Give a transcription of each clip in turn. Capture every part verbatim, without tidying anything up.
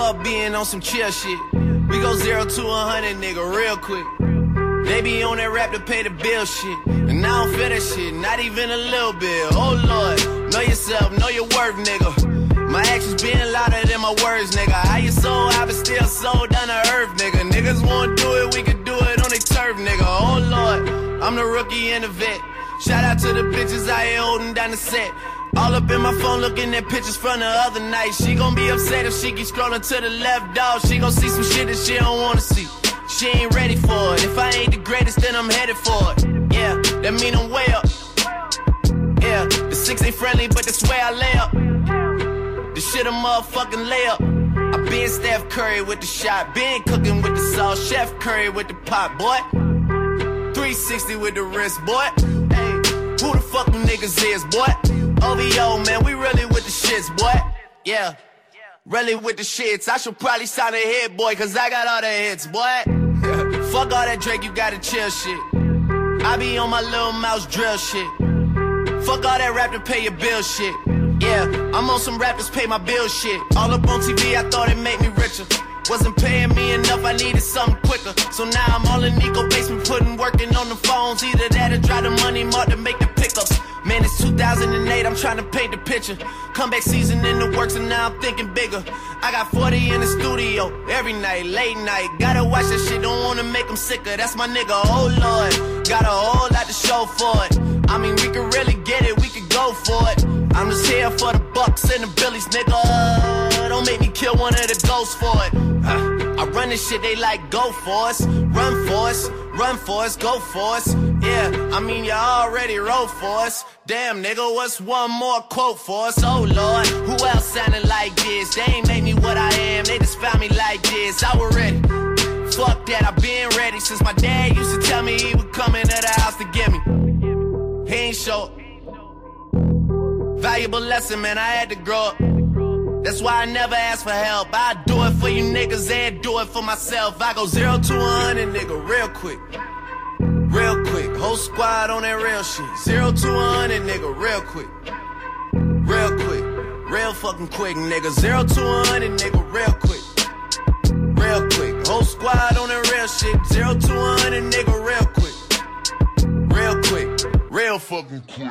up being on some chill shit. We go zero to a hundred, nigga, real quick. They be on that rap to pay the bill shit. And I don't feel that shit, not even a little bit. Oh Lord, know yourself, know your worth, nigga. My actions being louder than my words, nigga. How you so high but still so down to earth, nigga. Niggas wanna do it, we can do it on their turf, nigga. Oh Lord, I'm the rookie and the vet. Shout out to the bitches out here holding down the set. All up in my phone looking at pictures from the other night. She gon' be upset if she keep scrolling to the left, dog. She gon' see some shit that she don't wanna see. She ain't ready for it. If I ain't the greatest, then I'm headed for it. Yeah, that mean I'm way up. Yeah, the six ain't friendly, but that's where I lay up. The shit a motherfucking layup. I been Steph Curry with the shot, been cooking with the sauce, Chef Curry with the pot, boy. three sixty with the wrist, boy. Hey, who the fuck them niggas is, boy? O V O, man, we really with the shits, boy. Yeah, really with the shits. I should probably sign a hit, boy, cause I got all the hits, boy. Fuck all that Drake, you gotta chill shit. I be on my little mouse drill shit. Fuck all that rap to pay your bill shit. Yeah, I'm on some rappers pay my bill shit. All up on T V, I thought it made me richer. Wasn't paying me enough, I needed something quicker. So now I'm all in Nico basement, putting working on the phones. Either that or drive the money mark to make the pickups. Man, it's two thousand eight, I'm trying to paint the picture. Comeback season in the works and now I'm thinking bigger. I got forty in the studio, every night, late night. Gotta watch that shit, don't wanna make them sicker. That's my nigga, oh Lord. Got a whole lot to show for it. I mean, we could really get it, we could go for it. I'm just here for the bucks and the billies, nigga. Don't make me kill one of the ghosts for it. Uh, I run this shit, they like go for us. Run for us, run for us, go for us. Yeah, I mean, you already wrote for us. Damn, nigga, what's one more quote for us? Oh Lord, who else sounding like this? They ain't made me what I am, they just found me like this. I was ready. Fuck that, I been ready since my dad used to tell me he would come into the house to get me. He ain't show. Valuable lesson, man, I had to grow up. That's why I never ask for help. I do it for you niggas and do it for myself. I go zero to a hundred, nigga, real quick. Real quick, whole squad on that real shit. Zero to a hundred, nigga, real quick. Real quick, real fucking quick, nigga. Zero to a hundred, nigga, real quick. Real quick, whole squad on that real shit. Zero to a hundred, nigga, real quick. Real quick, real fucking quick.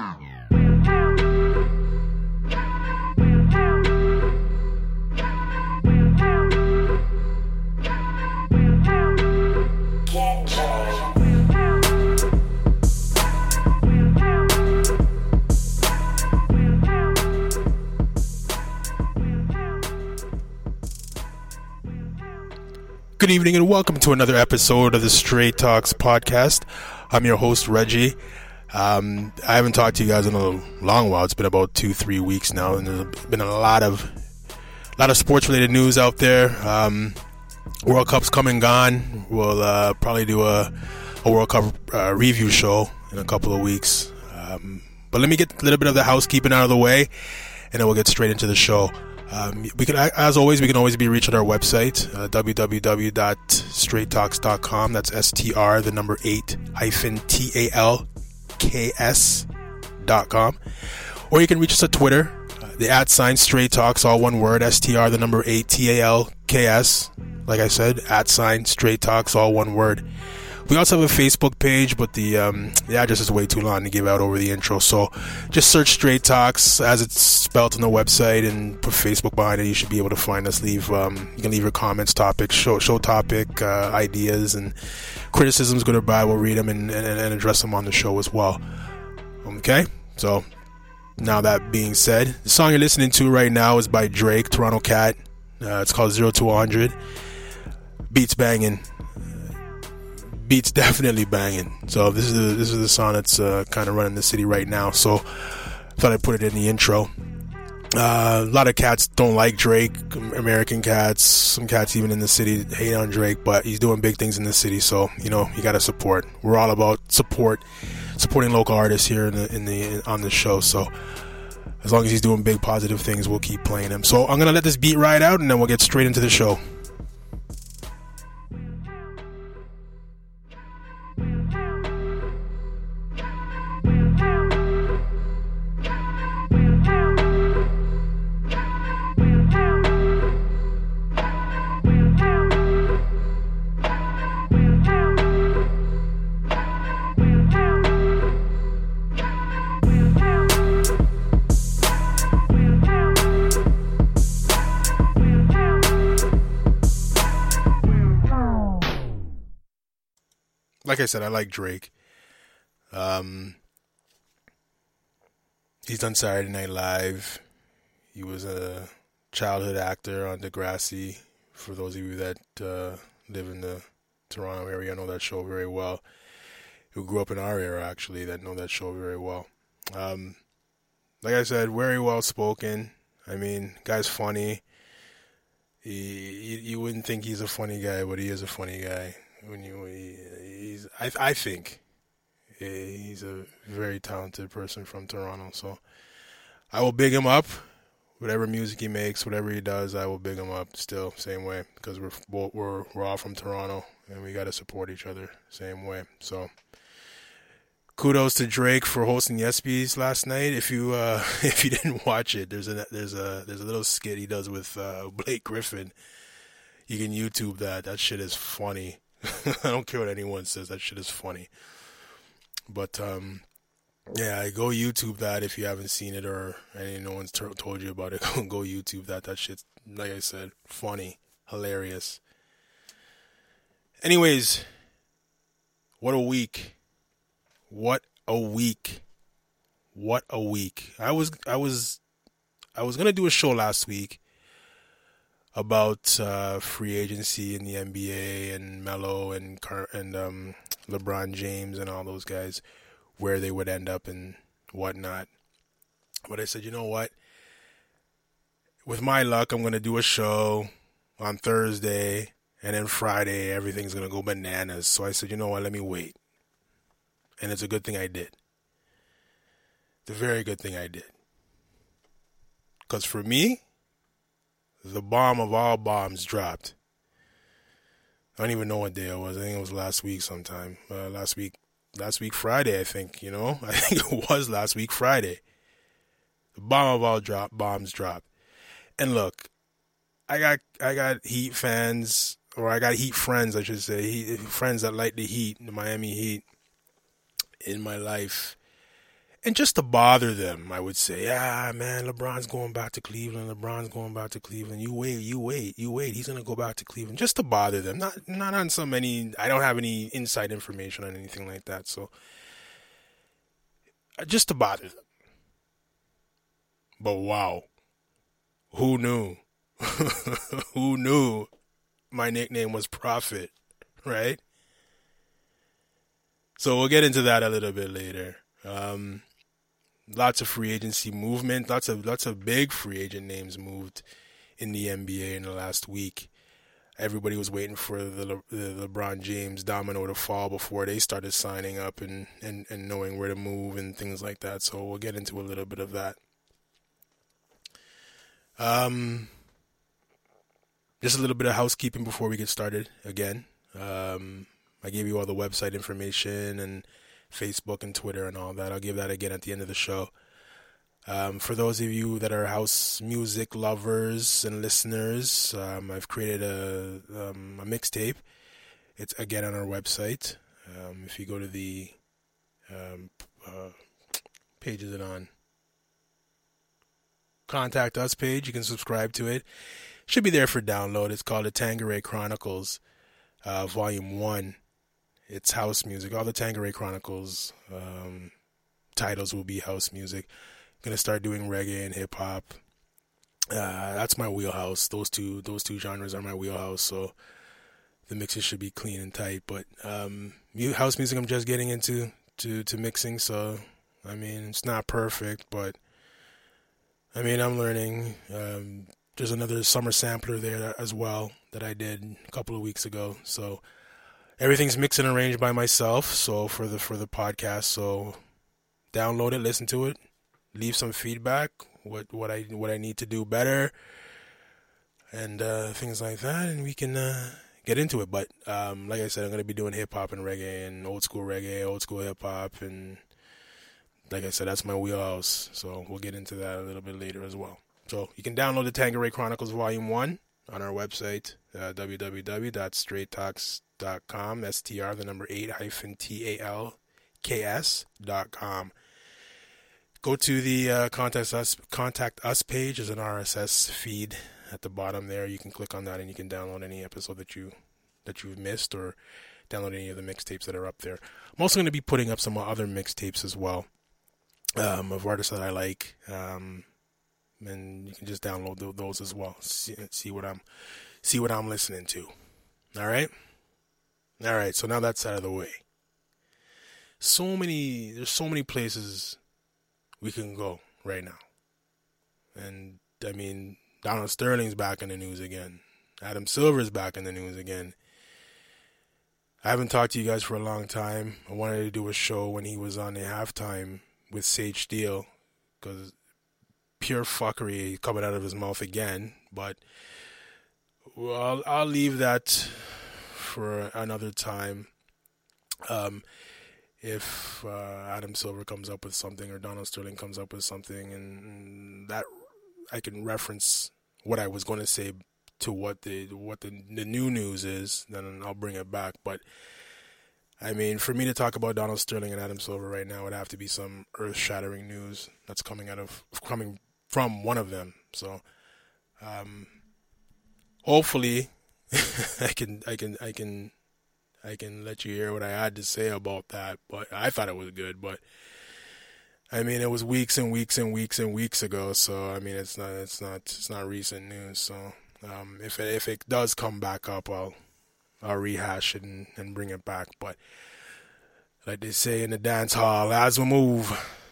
Good evening and welcome to another episode of the Straight Talks podcast. I'm your host, Reggie. Um, I haven't talked to you guys in a long while. It's been about two, three weeks now, and there's been a lot of, lot of sports-related news out there. Um, World Cup's come and gone. We'll uh, probably do a, a World Cup uh, review show in a couple of weeks. Um, but let me get a little bit of the housekeeping out of the way, and then we'll get straight into the show. Um, we can, as always, we can always be reached at our website, uh, w w w dot straight talks dot com. That's S T R, the number eight, hyphen T A L K S dot com. Or you can reach us at Twitter, uh, the at sign Straight Talks, all one word, S T R, the number eight, T A L K S. Like I said, at sign Straight Talks, all one word. We also have a Facebook page, but the um, the address is way too long to give out over the intro. So just search Straight Talks as it's spelled on the website and put Facebook behind it. You should be able to find us. Leave um, you can leave your comments, topics, show show topic, uh, ideas, and criticisms. Good or bad, we'll read them and, and, and address them on the show as well. Okay, so now that being said, the song you're listening to right now is by Drake, Toronto Cat. Uh, it's called Zero to one hundred. Beats banging. Beats definitely banging. So this is the, this is the song that's uh, kind of running the city right now. So thought I'd put it in the intro. Uh, a lot of cats don't like Drake. American cats, some cats even in the city hate on Drake, but he's doing big things in the city. So you know you got to support. We're all about support, supporting local artists here in the in the on the show. So as long as he's doing big positive things, we'll keep playing him. So I'm gonna let this beat ride out, and then we'll get straight into the show. like I said, I like Drake. Um, he's done Saturday Night Live. He was a childhood actor on Degrassi. For those of you that uh, live in the Toronto area, I know that show very well. Who grew up in our era, actually, that know that show very well. Um, like I said, very well spoken. I mean, guy's funny. He, you, you wouldn't think he's a funny guy, but he is a funny guy. When you, he, he's, I, I think he's a very talented person from Toronto. So I will big him up. Whatever music he makes, whatever he does, I will big him up. Still, same way, because we're both, we're we're all from Toronto, and we got to support each other same way. So. Kudos to Drake for hosting the ESPYs last night. If you uh, if you didn't watch it, there's a there's a there's a little skit he does with uh, Blake Griffin. You can YouTube that. That shit is funny. I don't care what anyone says. That shit is funny. But um, yeah, go YouTube that if you haven't seen it or any no one's t- told you about it. Go YouTube that. That shit's, like I said, funny, hilarious. Anyways, what a week. What a week. What a week. I was I was I was going to do a show last week about uh, free agency in the N B A and Melo and Car- and um, LeBron James and all those guys, where they would end up and whatnot. But I said, you know what? With my luck, I'm going to do a show on Thursday, and then Friday everything's going to go bananas. So I said, you know what? Let me wait. And it's a good thing I did. It's a very good thing I did. Because for me, the bomb of all bombs dropped. I don't even know what day it was. I think it was last week sometime. Uh, last week, last week Friday, I think, you know. I think it was last week Friday. The bomb of all drop bombs dropped. And look, I got I got Heat fans, or I got Heat friends, I should say. Heat, friends that like the Heat, the Miami Heat, in my life. And just to bother them, I would say, ah, man, LeBron's going back to Cleveland. LeBron's going back to Cleveland. You wait, you wait, you wait. He's going to go back to Cleveland. Just to bother them. Not not on so many, I don't have any inside information on anything like that. So, just to bother them. But wow. Who knew? Who knew my nickname was Prophet, right? So we'll get into that a little bit later. Um, lots of free agency movement. Lots of lots of big free agent names moved in the N B A in the last week. Everybody was waiting for the, Le- the LeBron James domino to fall before they started signing up and, and, and knowing where to move and things like that. So we'll get into a little bit of that. Um, just a little bit of housekeeping before we get started again. Um, I gave you all the website information and Facebook and Twitter and all that. I'll give that again at the end of the show. Um, for those of you that are house music lovers and listeners, um, I've created a, um, a mixtape. It's again on our website. Um, if you go to the um, uh, page, is it on? Contact Us page. You can subscribe to it. Should be there for download. It's called the Tanqueray Chronicles, uh, Volume One. It's house music. All the Tanqueray Chronicles um, titles will be house music. I'm gonna start doing reggae and hip hop. Uh, that's my wheelhouse. Those two, those two genres are my wheelhouse. So the mixes should be clean and tight. But um, house music, I'm just getting into to to mixing. So I mean, it's not perfect, but I mean, I'm learning. Um, there's another summer sampler there as well that I did a couple of weeks ago. So everything's mixed and arranged by myself. So for the for the podcast, so download it, listen to it, leave some feedback. What what I what I need to do better, and uh, things like that, and we can uh, get into it. But um, like I said, I'm gonna be doing hip hop and reggae and old school reggae, old school hip hop, and like I said, that's my wheelhouse. So we'll get into that a little bit later as well. So you can download the Tanqueray Chronicles Volume One on our website, uh, w w w dot straight talks dot com. S T R the number eight hyphen T A L K S dot com. Go to the uh, contact us contact us page. There's an R S S feed at the bottom there. You can click on that and you can download any episode that you that you've missed or download any of the mixtapes that are up there. I'm also going to be putting up some other mixtapes as well um, of artists that I like, um, and you can just download those as well. See, see what I'm see what I'm listening to. All right, all right. So now that's out of the way. So many, there's so many places we can go right now, and I mean, Donald Sterling's back in the news again. Adam Silver's back in the news again. I haven't talked to you guys for a long time. I wanted to do a show when he was on the halftime with Sage Steele, because pure fuckery coming out of his mouth again. But well, I'll, I'll leave that for another time. Um, if uh, Adam Silver comes up with something or Donald Sterling comes up with something, and that I can reference what I was going to say to what the what the, the new news is, then I'll bring it back. But I mean, for me to talk about Donald Sterling and Adam Silver right now, it would have to be some earth-shattering news that's coming out of coming from one of them. So, um, hopefully, I can I can I can I can let you hear what I had to say about that. But I thought it was good. But I mean, it was weeks and weeks and weeks and weeks ago. So I mean, it's not it's not it's not recent news. So um, if it, if it does come back up, I'll. I'll rehash it and, and bring it back. But like they say in the dance hall, as we move,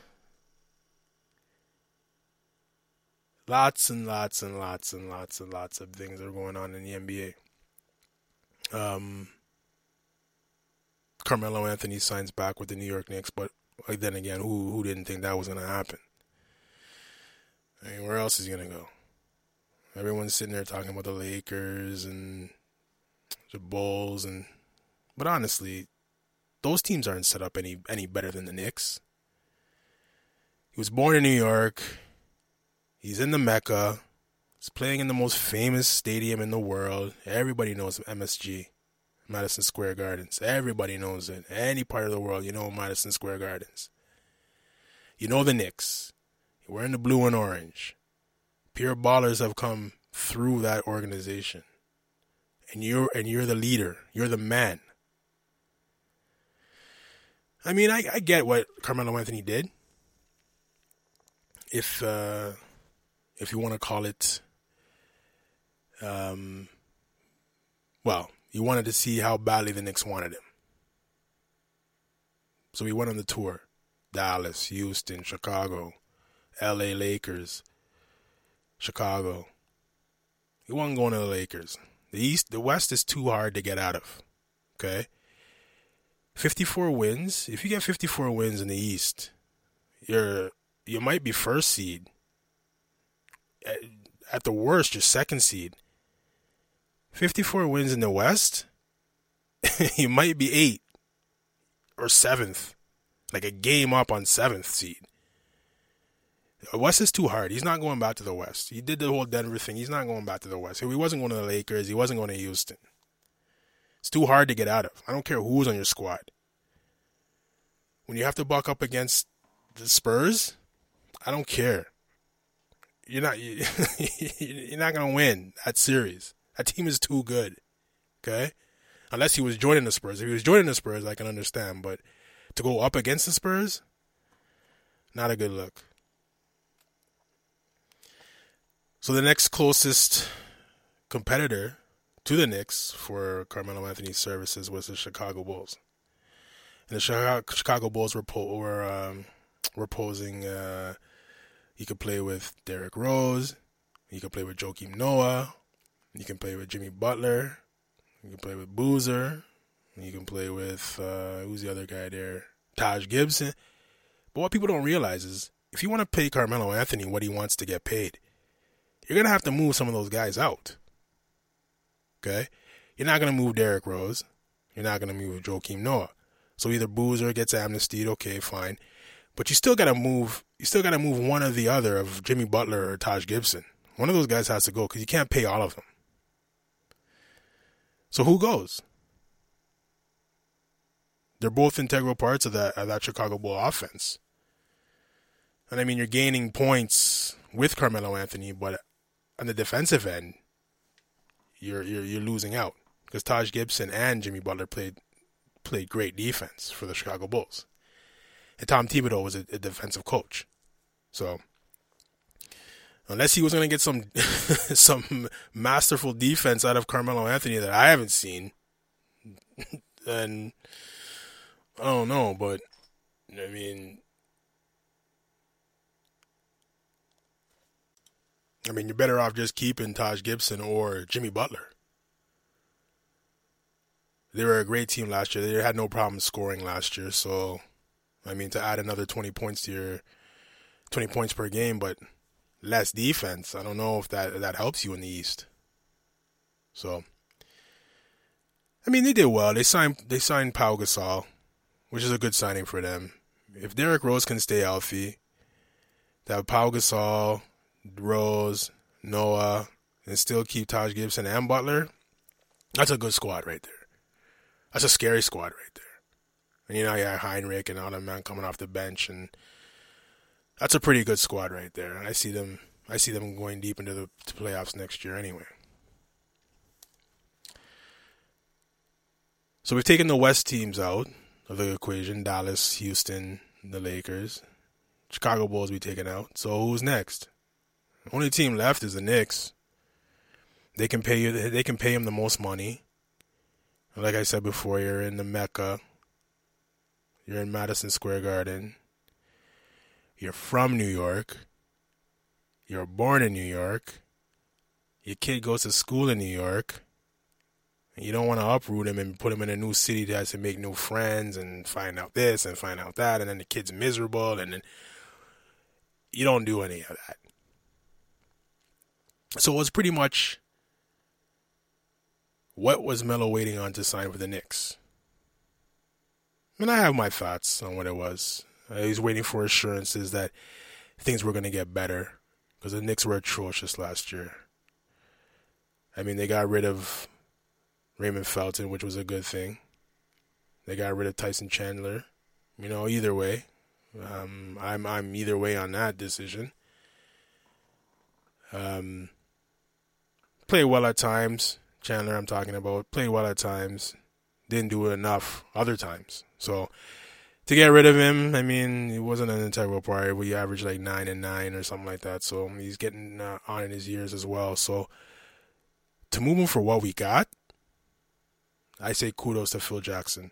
lots and lots and lots and lots and lots of things are going on in the N B A. Um, Carmelo Anthony signs back with the New York Knicks, but like then again, who who didn't think that was going to happen? I mean, where else is he going to go? Everyone's sitting there talking about the Lakers and the Bulls, and but honestly, those teams aren't set up any any better than the Knicks. He was born in New York. He's in the Mecca. He's playing in the most famous stadium in the world. Everybody knows M S G, Madison Square Gardens. Everybody knows it. Any part of the world, you know Madison Square Gardens. You know the Knicks. You're wearing the blue and orange. Pure ballers have come through that organization. And you're and you're the leader. You're the man. I mean, I, I get what Carmelo Anthony did. If uh, if you want to call it, um, well, he wanted to see how badly the Knicks wanted him. So he went on the tour: Dallas, Houston, Chicago, L A Lakers, Chicago. He wasn't going to the Lakers. The East, the West is too hard to get out of, okay? fifty-four wins. If you get fifty-four wins in the East, you're you might be first seed. At, at the worst, you're second seed. fifty-four wins in the West, you might be eight or seventh, like a game up on seventh seed. The West is too hard. He's not going back to the West. He did the whole Denver thing. He's not going back to the West. He wasn't going to the Lakers. He wasn't going to Houston. It's too hard to get out of. I don't care who's on your squad. When you have to buck up against the Spurs, I don't care. You're not you're not going to win that series. That team is too good. Okay? Unless he was joining the Spurs. If he was joining the Spurs, I can understand. But to go up against the Spurs, not a good look. So the next closest competitor to the Knicks for Carmelo Anthony's services was the Chicago Bulls. And the Chicago Bulls were, po- were, um, were posing, uh, you could play with Derrick Rose, you could play with Joakim Noah, you can play with Jimmy Butler, you can play with Boozer, you can play with, uh, who's the other guy there? Taj Gibson. But what people don't realize is, if you want to pay Carmelo Anthony what he wants to get paid, you're going to have to move some of those guys out. Okay? You're not going to move Derrick Rose. You're not going to move Joakim Noah. So either Boozer gets amnestied, okay, fine. But you still got to move, you still got to move one or the other of Jimmy Butler or Taj Gibson. One of those guys has to go because you can't pay all of them. So who goes? They're both integral parts of that, of that Chicago Bull offense. And I mean, you're gaining points with Carmelo Anthony, but on the defensive end, you're you're you're losing out because Taj Gibson and Jimmy Butler played played great defense for the Chicago Bulls. And Tom Thibodeau was a, a defensive coach. So, unless he was going to get some some masterful defense out of Carmelo Anthony that I haven't seen, then I don't know. But, I mean, I mean, you're better off just keeping Taj Gibson or Jimmy Butler. They were a great team last year. They had no problem scoring last year. So, I mean, to add another twenty points to your twenty points per game, but less defense, I don't know if that that helps you in the East. So, I mean, they did well. They signed they signed Pau Gasol, which is a good signing for them. If Derrick Rose can stay healthy, they have Pau Gasol, Rose, Noah, and still keep Taj Gibson and Butler. That's a good squad right there. That's a scary squad right there. And you know, you have Heinrich and all them men coming off the bench, and that's a pretty good squad right there. I see them. I see them going deep into the to playoffs next year anyway. So we've taken the West teams out of the equation: Dallas, Houston, the Lakers, Chicago Bulls. We taken out. So who's next? The only team left is the Knicks. They can pay you. They can pay him the most money. Like I said before, you're in the Mecca. You're in Madison Square Garden. You're from New York. You're born in New York. Your kid goes to school in New York. And you don't want to uproot him and put him in a new city that has to make new friends and find out this and find out that. And then the kid's miserable. And then you don't do any of that. So it was pretty much, what was Melo waiting on to sign for the Knicks? And I have my thoughts on what it was. Uh, he was waiting for assurances that things were going to get better because the Knicks were atrocious last year. I mean, they got rid of Raymond Felton, which was a good thing. They got rid of Tyson Chandler. You know, either way, um, I'm I'm either way on that decision. Um, played well at times. Chandler, I'm talking about, played well at times. Didn't do enough other times. So to get rid of him, I mean, it wasn't an integral part. We averaged like nine and nine or something like that. So he's getting uh, on in his years as well. So to move him for what we got, I say kudos to Phil Jackson.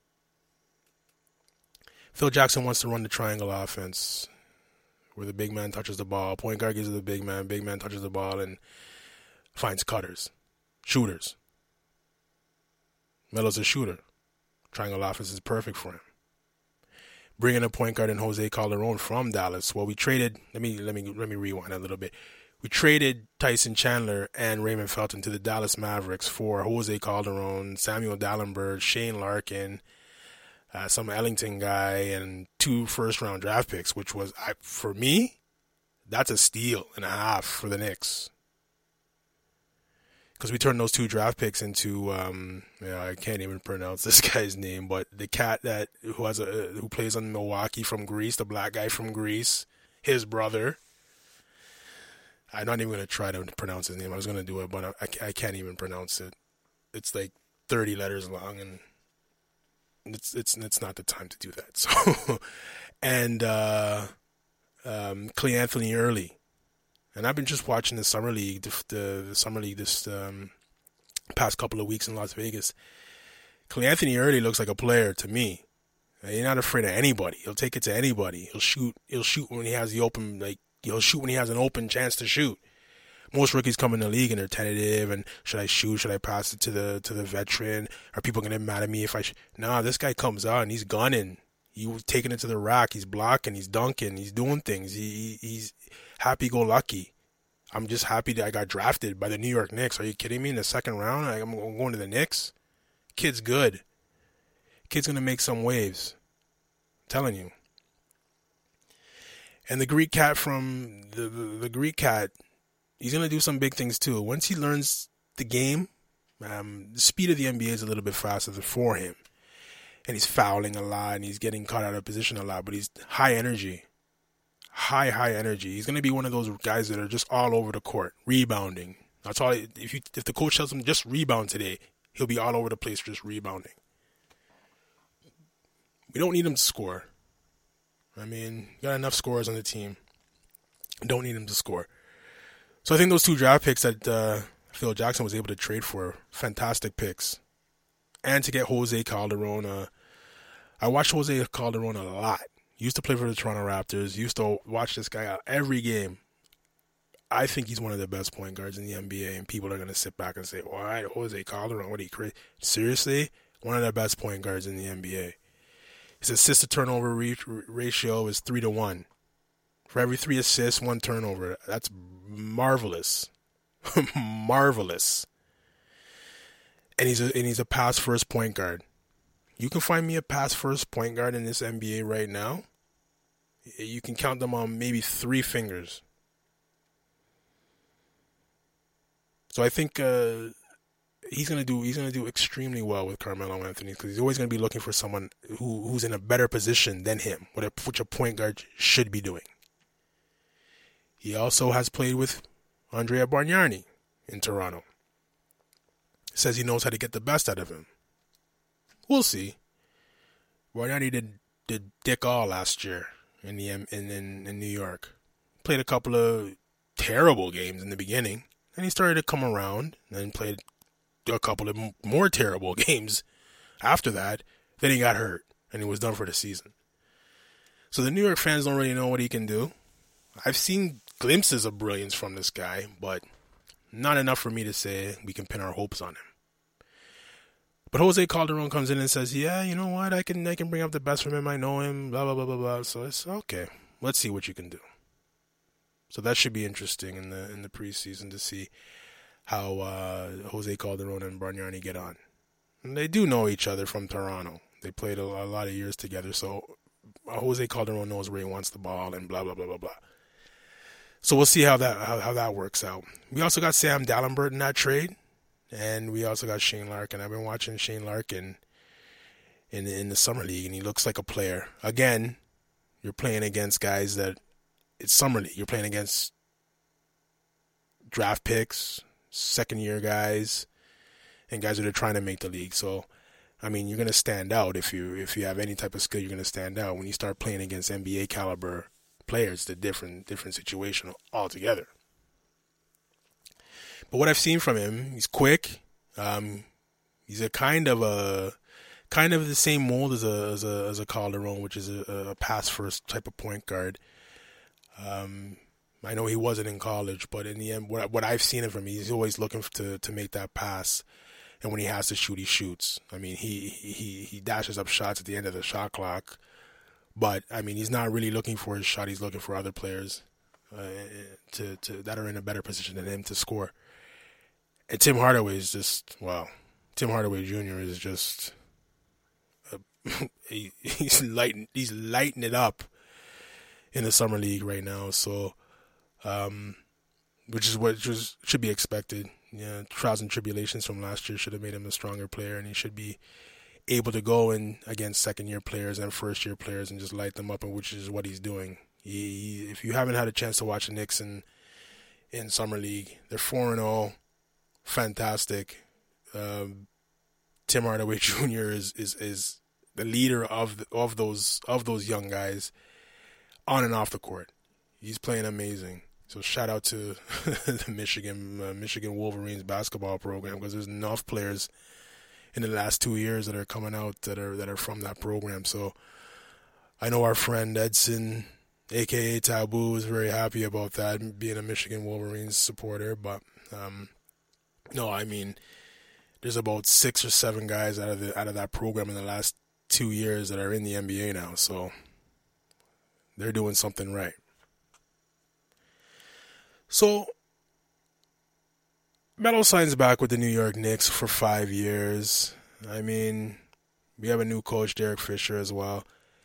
Phil Jackson wants to run the triangle offense where the big man touches the ball. Point guard gives it to the big man. Big man touches the ball and finds cutters, shooters. Melo's a shooter. Triangle offense is perfect for him. Bringing a point guard in Jose Calderon from Dallas. Well, we traded. Let me let me let me rewind a little bit. We traded Tyson Chandler and Raymond Felton to the Dallas Mavericks for Jose Calderon, Samuel Dallenberg, Shane Larkin, uh, some Ellington guy, and two first-round draft picks, which was, I, for me, that's a steal and a half for the Knicks. Because we turned those two draft picks into, um, yeah, I can't even pronounce this guy's name, but the cat that who has a who plays on Milwaukee from Greece, the black guy from Greece, his brother. I'm not even going to try to pronounce his name. I was going to do it, but I, I can't even pronounce it. It's like thirty letters long, and it's it's it's not the time to do that. So, and uh, um, Clay Anthony Early. And I've been just watching the summer league, the, the, the summer league this um, past couple of weeks in Las Vegas. Clay Anthony Early looks like a player to me. He's not afraid of anybody. He'll take it to anybody. He'll shoot. He'll shoot when he has the open. Like he'll shoot when he has an open chance to shoot. Most rookies come in the league and they're tentative. And should I shoot? Should I pass it to the to the veteran? Are people gonna get mad at me if I? Sh-? Nah, this guy comes out and he's gunning. He's taking it to the rack. He's blocking. He's dunking. He's doing things. He, he he's happy-go-lucky. I'm just happy that I got drafted by the New York Knicks. Are you kidding me? In the second round, I'm going to the Knicks. Kid's good. Kid's gonna make some waves. I'm telling you. And the Greek cat from the, the the Greek cat, he's gonna do some big things too. Once he learns the game, um, the speed of the N B A is a little bit faster for him. And he's fouling a lot, and he's getting caught out of position a lot, but he's high energy. High, high energy. He's going to be one of those guys that are just all over the court, rebounding. That's all. If you, if the coach tells him just rebound today, he'll be all over the place just rebounding. We don't need him to score. I mean, got enough scorers on the team. Don't need him to score. So I think those two draft picks that uh, Phil Jackson was able to trade for, fantastic picks. And to get Jose Calderon. Uh, I watched Jose Calderon a lot. Used to play for the Toronto Raptors. Used to watch this guy out every game. I think he's one of the best point guards in the N B A, and people are going to sit back and say, why, Jose Calderon, what are you crazy? Seriously? One of the best point guards in the N B A. His assist-to-turnover re- ratio is three to one. For every three assists, one turnover. That's marvelous. Marvelous. And he's a and he's a pass-first point guard. You can find me a pass-first point guard in this N B A right now. You can count them on maybe three fingers. So I think uh, he's gonna do he's gonna do extremely well with Carmelo Anthony, because he's always gonna be looking for someone who who's in a better position than him, what a, which a point guard should be doing. He also has played with Andrea Bargnani in Toronto. Says he knows how to get the best out of him. We'll see. Bargnani did did dick all last year in the in in, in New York. Played a couple of terrible games in the beginning, and he started to come around and played a couple of more terrible games after that. Then he got hurt, and he was done for the season. So the New York fans don't really know what he can do. I've seen glimpses of brilliance from this guy, but not enough for me to say we can pin our hopes on him. But Jose Calderon comes in and says, yeah, you know what, I can I can bring up the best from him, I know him, blah, blah, blah, blah, blah. So it's okay. Let's see what you can do. So that should be interesting in the in the preseason to see how uh, Jose Calderon and Bargnani get on. And they do know each other from Toronto. They played a, a lot of years together, so Jose Calderon knows where he wants the ball and blah, blah, blah, blah, blah. So we'll see how that how, how that works out. We also got Sam Dalembert in that trade, and we also got Shane Larkin. I've been watching Shane Larkin in, in the Summer League, and he looks like a player. Again, you're playing against guys that, it's Summer League. You're playing against draft picks, second-year guys, and guys that are trying to make the league. So, I mean, you're going to stand out if you if you have any type of skill. You're going to stand out when you start playing against N B A caliber players. It's a different different situation altogether. But what I've seen from him, he's quick. Um, he's a kind of a kind of the same mold as a as a as a Calderon, which is a, a pass first type of point guard. Um, I know he wasn't in college, but in the end, what what I've seen of him, he's always looking to to make that pass. And when he has to shoot, he shoots. I mean, he he he dashes up shots at the end of the shot clock. But, I mean, he's not really looking for his shot. He's looking for other players uh, to, to that are in a better position than him to score. And Tim Hardaway is just, wow. Tim Hardaway Junior is just, uh, he, he's, lighting, he's lighting it up in the Summer League right now. So, um, which is what just should be expected. Yeah, trials and tribulations from last year should have made him a stronger player, and he should be able to go in against second-year players and first-year players and just light them up, and which is what he's doing. He, he, if you haven't had a chance to watch the Knicks in, in Summer League, they're four and oh, fantastic. Um, Tim Hardaway Junior is is is the leader of the, of those of those young guys on and off the court. He's playing amazing. So shout out to the Michigan uh, Michigan Wolverines basketball program, because there's enough players in the last two years that are coming out that are that are from that program. So I know our friend Edson, aka Taboo, is very happy about that, being a Michigan Wolverines supporter. But um, no, I mean, there's about six or seven guys out of the out of that program in the last two years that are in the N B A now. So they're doing something right. So Melo signs back with the New York Knicks for five years. I mean, we have a new coach, Derek Fisher, as well.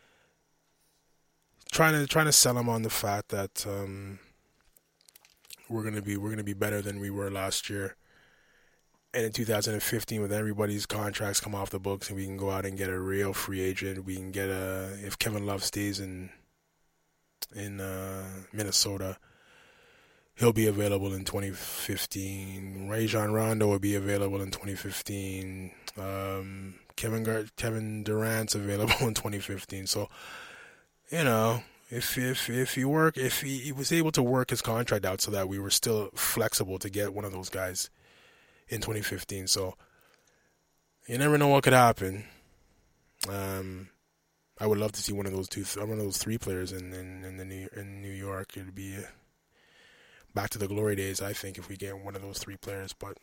Trying to trying to sell him on the fact that um, we're gonna be we're gonna be better than we were last year. And in two thousand fifteen, with everybody's contracts come off the books, and we can go out and get a real free agent. We can get a if Kevin Love stays in in uh, Minnesota. He'll be available in twenty fifteen. Rajon Rondo will be available in twenty fifteen. Um, Kevin Gar- Kevin Durant's available in twenty fifteen. So, you know, if if if he work, if he, he was able to work his contract out so that we were still flexible to get one of those guys in twenty fifteen. So, you never know what could happen. Um, I would love to see one of those two, one of those three players in in, in the New in New York. It'd be back to the glory days, I think, if we get one of those three players. But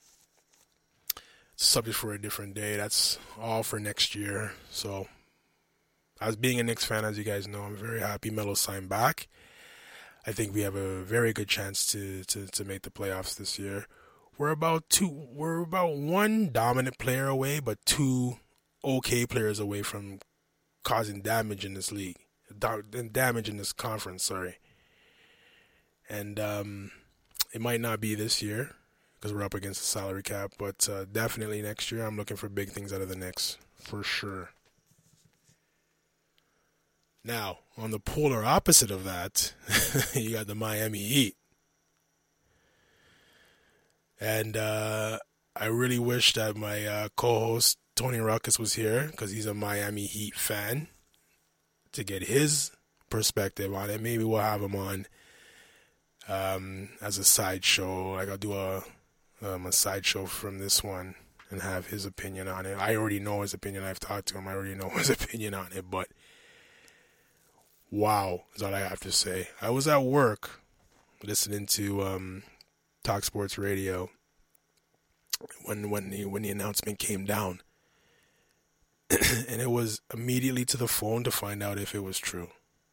it's subject for a different day. That's all for next year. So, as being a Knicks fan, as you guys know, I'm very happy Melo signed back. I think we have a very good chance to, to, to make the playoffs this year. We're about two. We're about one dominant player away, but two okay players away from causing damage in this league, damage in this conference. Sorry. And um, it might not be this year because we're up against the salary cap, but uh, definitely next year I'm looking for big things out of the Knicks, for sure. Now, on the polar opposite of that, you got the Miami Heat. And uh, I really wish that my uh, co-host, Tony Ruckus, was here because he's a Miami Heat fan to get his perspective on it. Maybe we'll have him on Um, as a sideshow. Like I'll do a um, a sideshow from this one and have his opinion on it. I already know his opinion. I've talked to him. I already know his opinion on it. But wow, is all I have to say. I was at work listening to um, Talk Sports Radio when when the when the announcement came down, and it was immediately to the phone to find out if it was true.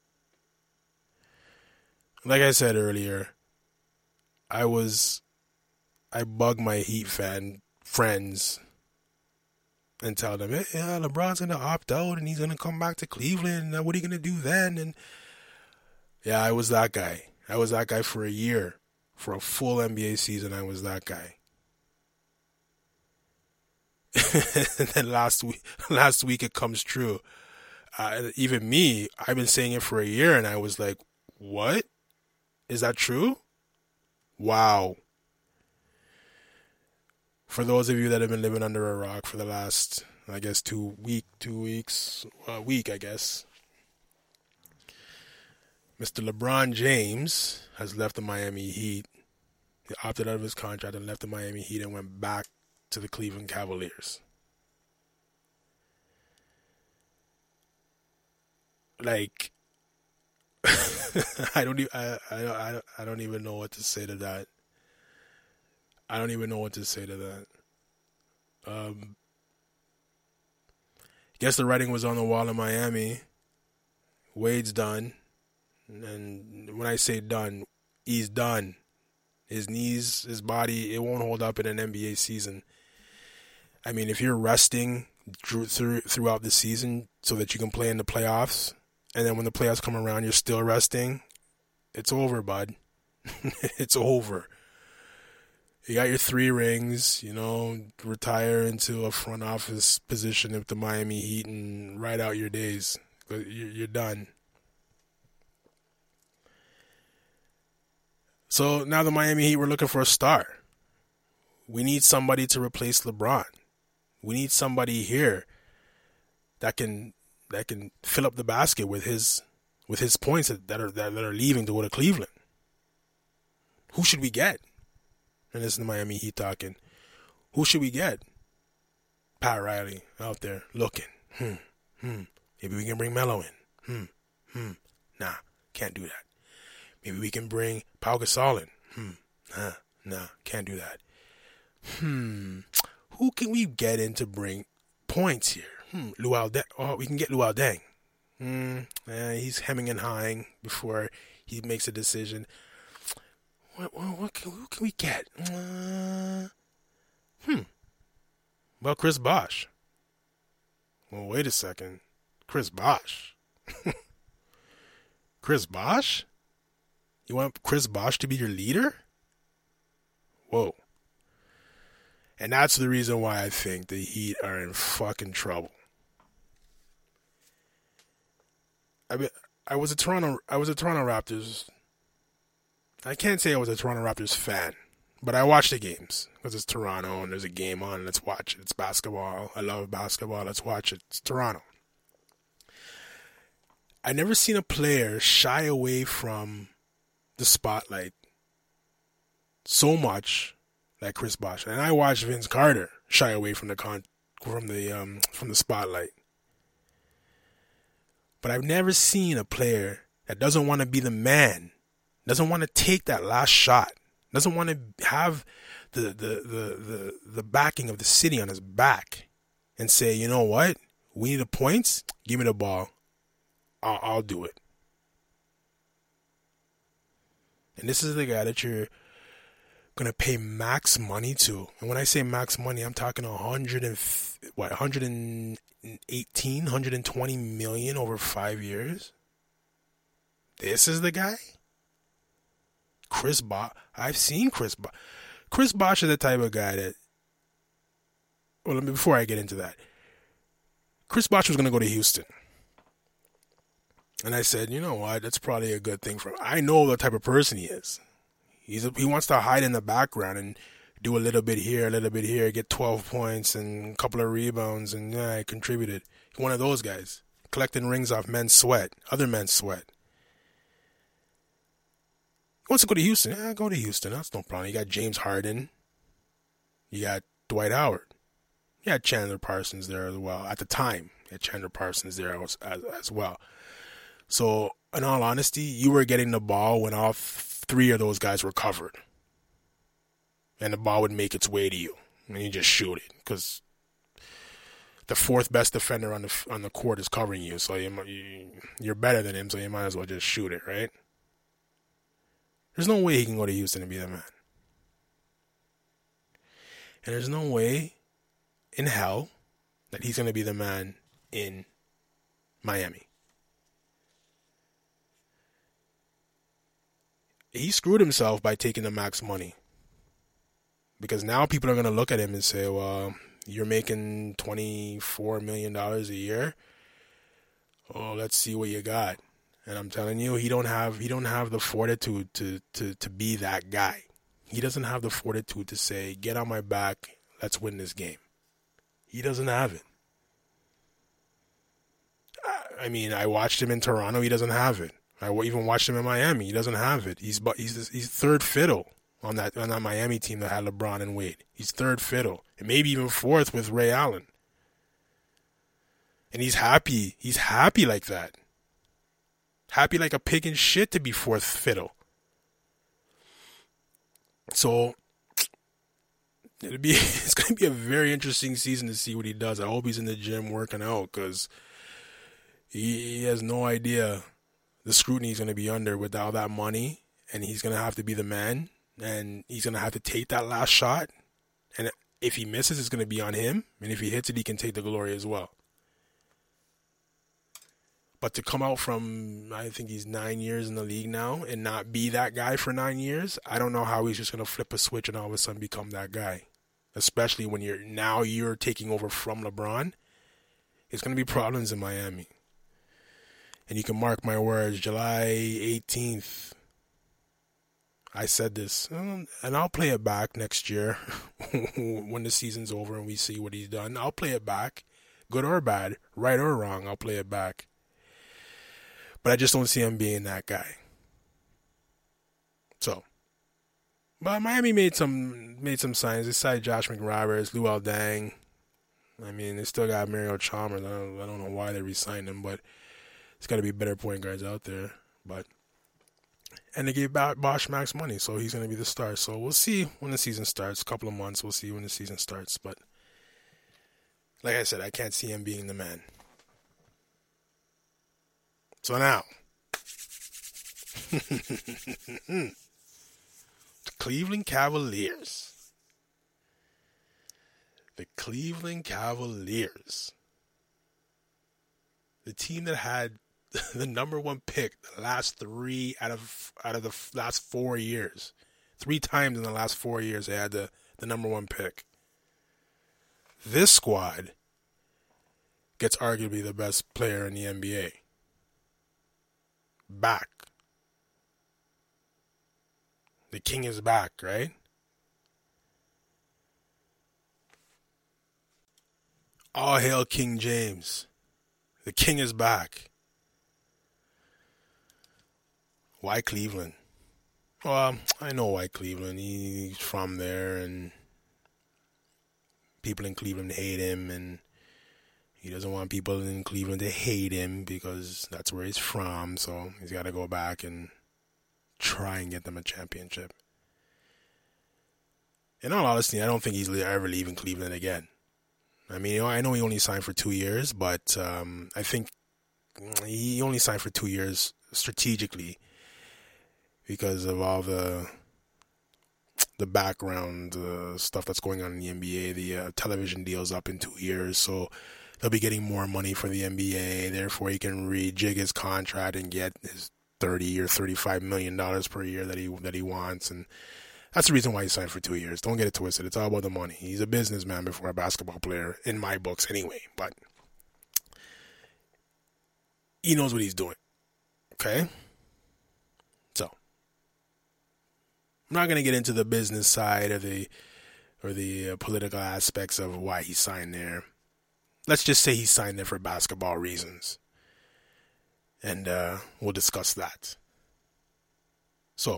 Like I said earlier, I was, I bug my Heat fan friends and tell them, hey, yeah, LeBron's going to opt out and he's going to come back to Cleveland. What are you going to do then? And yeah, I was that guy. I was that guy for a year. For a full N B A season, I was that guy. And then last week, last week it comes true. Uh, even me, I've been saying it for a year and I was like, what? Is that true? Wow. For those of you that have been living under a rock for the last, I guess, two week, two weeks, a week, I guess, Mister LeBron James has left the Miami Heat. He opted out of his contract and left the Miami Heat and went back to the Cleveland Cavaliers. Like, I don't even I, I, I don't even know what to say to that. I don't even know what to say to that. Um, I guess the writing was on the wall in Miami. Wade's done. And when I say done, he's done. His knees, his body, it won't hold up in an N B A season. I mean, if you're resting through, through, throughout the season so that you can play in the playoffs, and then when the playoffs come around, you're still resting, it's over, bud. It's over. You got your three rings, you know, retire into a front office position with the Miami Heat and ride out your days. You're done. So now the Miami Heat, we're looking for a star. We need somebody to replace LeBron. We need somebody here that can that can fill up the basket with his with his points that are that are leaving to go to Cleveland. Who should we get? And this is the Miami Heat talking. Who should we get? Pat Riley out there looking. Hmm. Hmm. Maybe we can bring Melo in. Hmm. Hmm. Nah, can't do that. Maybe we can bring Pau Gasol in. Hmm. Nah, nah, can't do that. Hmm. Who can we get in to bring points here? Hmm. Luol Deng. Oh, we can get Luol Deng. Hmm. Eh, he's hemming and hawing before he makes a decision. What, what, what can, who can we get? Uh, hmm. Well, Chris Bosh. Well, wait a second. Chris Bosh. Chris Bosh? You want Chris Bosh to be your leader? Whoa. And that's the reason why I think the Heat are in fucking trouble. I mean, I was a Toronto I was a Toronto Raptors. I can't say I was a Toronto Raptors fan, But I watch the games because it's Toronto and there's a game on. Let's watch it. It's basketball. I love basketball. Let's watch it. It's Toronto. I never seen a player shy away from the spotlight so much like Chris Bosh. And I watched Vince Carter shy away from the con- from the um, from the spotlight. But I've never seen a player that doesn't want to be the man, doesn't want to take that last shot, doesn't want to have the the, the, the, the backing of the city on his back and say, you know what, we need the points, give me the ball, I'll, I'll do it. And this is the guy that you're going to pay max money to. And when I say max money, I'm talking one hundred and, what, one hundred eighteen, one hundred twenty million over five years. This is the guy? Chris Bosh. I've seen Chris Bosh. Chris Bosh is the type of guy that, well, before I get into that, Chris Bosh was going to go to Houston. And I said, you know what, that's probably a good thing for him. I know the type of person he is. He's a, he wants to hide in the background and do a little bit here, a little bit here, get twelve points and a couple of rebounds, and yeah, I contributed. One of those guys, collecting rings off men's sweat, other men's sweat. He wants to go to Houston. Yeah, go to Houston. That's no problem. You got James Harden. You got Dwight Howard. You had Chandler Parsons there as well. At the time, you had Chandler Parsons there as, as, as well. So, in all honesty, you were getting the ball when all three of those guys were covered. And the ball would make its way to you. And you just shoot it. Because the fourth best defender on the on the court is covering you. So you, you, you're better than him, so you might as well just shoot it, right? There's no way he can go to Houston and be the man. And there's no way in hell that he's going to be the man in Miami. He screwed himself by taking the max money. Because now people are going to look at him and say, well, you're making twenty-four million dollars a year. Oh, let's see what you got. And I'm telling you, he don't have he don't have the fortitude to, to, to be that guy. He doesn't have the fortitude to say, get on my back, let's win this game. He doesn't have it. I mean, I watched him in Toronto. He doesn't have it. I even watched him in Miami. He doesn't have it. He's he's he's third fiddle on that on that Miami team that had LeBron and Wade. He's third fiddle, and maybe even fourth with Ray Allen. And he's happy. He's happy like that. Happy like a pig in shit to be fourth fiddle. So it'll be it's going to be a very interesting season to see what he does. I hope he's in the gym working out because he, he has no idea the scrutiny he's going to be under with all that money, and he's going to have to be the man, and he's going to have to take that last shot, and if he misses, it's going to be on him, and if he hits it, he can take the glory as well. But to come out from, I think he's nine years in the league now, and not be that guy for nine years, I don't know how he's just going to flip a switch and all of a sudden become that guy, especially when you're now you're taking over from LeBron. It's going to be problems in Miami. And you can mark my words, July eighteenth, I said this, and I'll play it back next year when the season's over and we see what he's done. I'll play it back, good or bad, right or wrong, I'll play it back. But I just don't see him being that guy. So, but Miami made some made some signs. They signed Josh McRoberts, Luol Deng. I mean, they still got Mario Chalmers. I don't, I don't know why they re-signed him, but there's got to be better point guards out there. But and they gave Bosh max money, so he's going to be the star. So we'll see when the season starts. A couple of months, we'll see when the season starts. But like I said, I can't see him being the man. So now, the Cleveland Cavaliers. The Cleveland Cavaliers. The team that had the number one pick the last three out of out of the last four years. Three times in the last four years they had the, the number one pick. This squad gets arguably the best player in the N B A. Back. The king is back, right? All hail King James. The king is back. Why Cleveland? Well, I know why Cleveland. He's from there, and people in Cleveland hate him, and he doesn't want people in Cleveland to hate him because that's where he's from, so he's got to go back and try and get them a championship. In all honesty, I don't think he's ever leaving Cleveland again. I mean, you know, I know he only signed for two years, but um, I think he only signed for two years strategically because of all the the background uh, stuff that's going on in the N B A. The uh, television deal's up in two years, so they'll be getting more money for the N B A. Therefore, he can rejig his contract and get his thirty or thirty-five million dollars per year that he that he wants, and that's the reason why he signed for two years. Don't get it twisted. It's all about the money. He's a businessman before a basketball player, in my books anyway. But he knows what he's doing. Okay? So, I'm not going to get into the business side or the or the uh, political aspects of why he signed there. Let's just say he signed there for basketball reasons. And uh, we'll discuss that. So,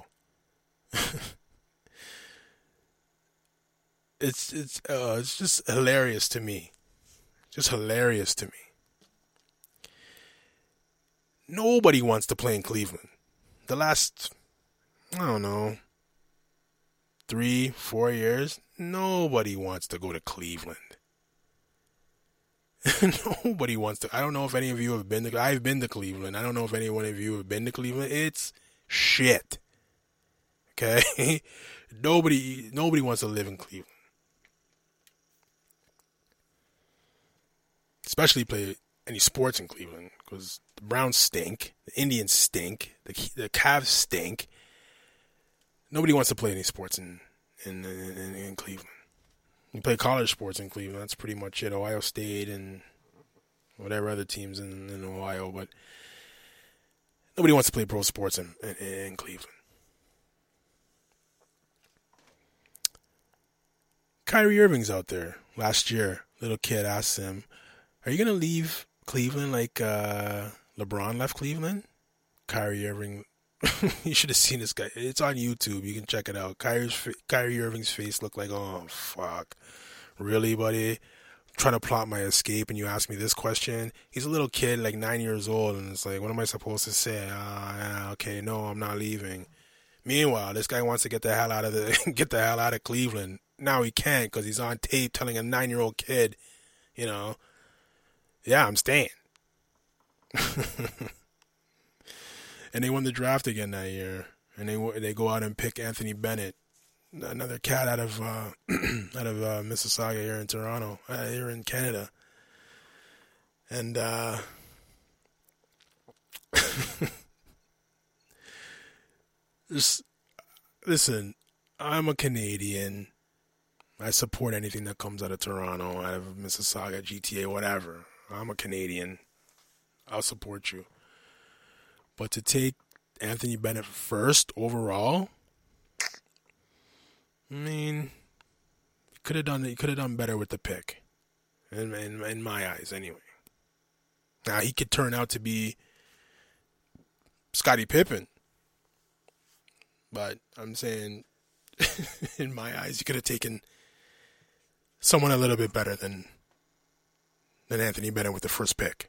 It's it's uh, it's just hilarious to me. Just hilarious to me. Nobody wants to play in Cleveland. The last, I don't know, three, four years, nobody wants to go to Cleveland. Nobody wants to. I don't know if any of you have been to, I've been to Cleveland. I don't know if any one of you have been to Cleveland. It's shit. Okay? Nobody, nobody wants to live in Cleveland. Especially play any sports in Cleveland, because the Browns stink, the Indians stink, the the Cavs stink. Nobody wants to play any sports in in, in in Cleveland. You play college sports in Cleveland, that's pretty much it. Ohio State and whatever other teams in, in Ohio, but nobody wants to play pro sports in, in, in Cleveland. Kyrie Irving's out there. Last year, little kid asked him, are you going to leave Cleveland like uh, LeBron left Cleveland? Kyrie Irving, you should have seen this guy. It's on YouTube. You can check it out. Kyrie's, Kyrie Irving's face looked like, oh, fuck. Really, buddy? I'm trying to plot my escape and you ask me this question? He's a little kid, like nine years old, and it's like, what am I supposed to say? Uh, yeah, okay, no, I'm not leaving. Meanwhile, this guy wants to get the hell out of the get the hell out of Cleveland. Now he can't because he's on tape telling a nine-year-old kid, you know, yeah, I'm staying. And they won the draft again that year, and they they go out and pick Anthony Bennett, another cat out of uh, out of uh, Mississauga here in Toronto, uh, here in Canada, and uh, just listen. I'm a Canadian. I support anything that comes out of Toronto, out of Mississauga, G T A, whatever. I'm a Canadian. I'll support you. But to take Anthony Bennett first overall, I mean, you could have done you could have done better with the pick, in, in in my eyes, anyway. Now he could turn out to be Scottie Pippen, but I'm saying, in my eyes, you could have taken someone a little bit better than than Anthony Bennett with the first pick.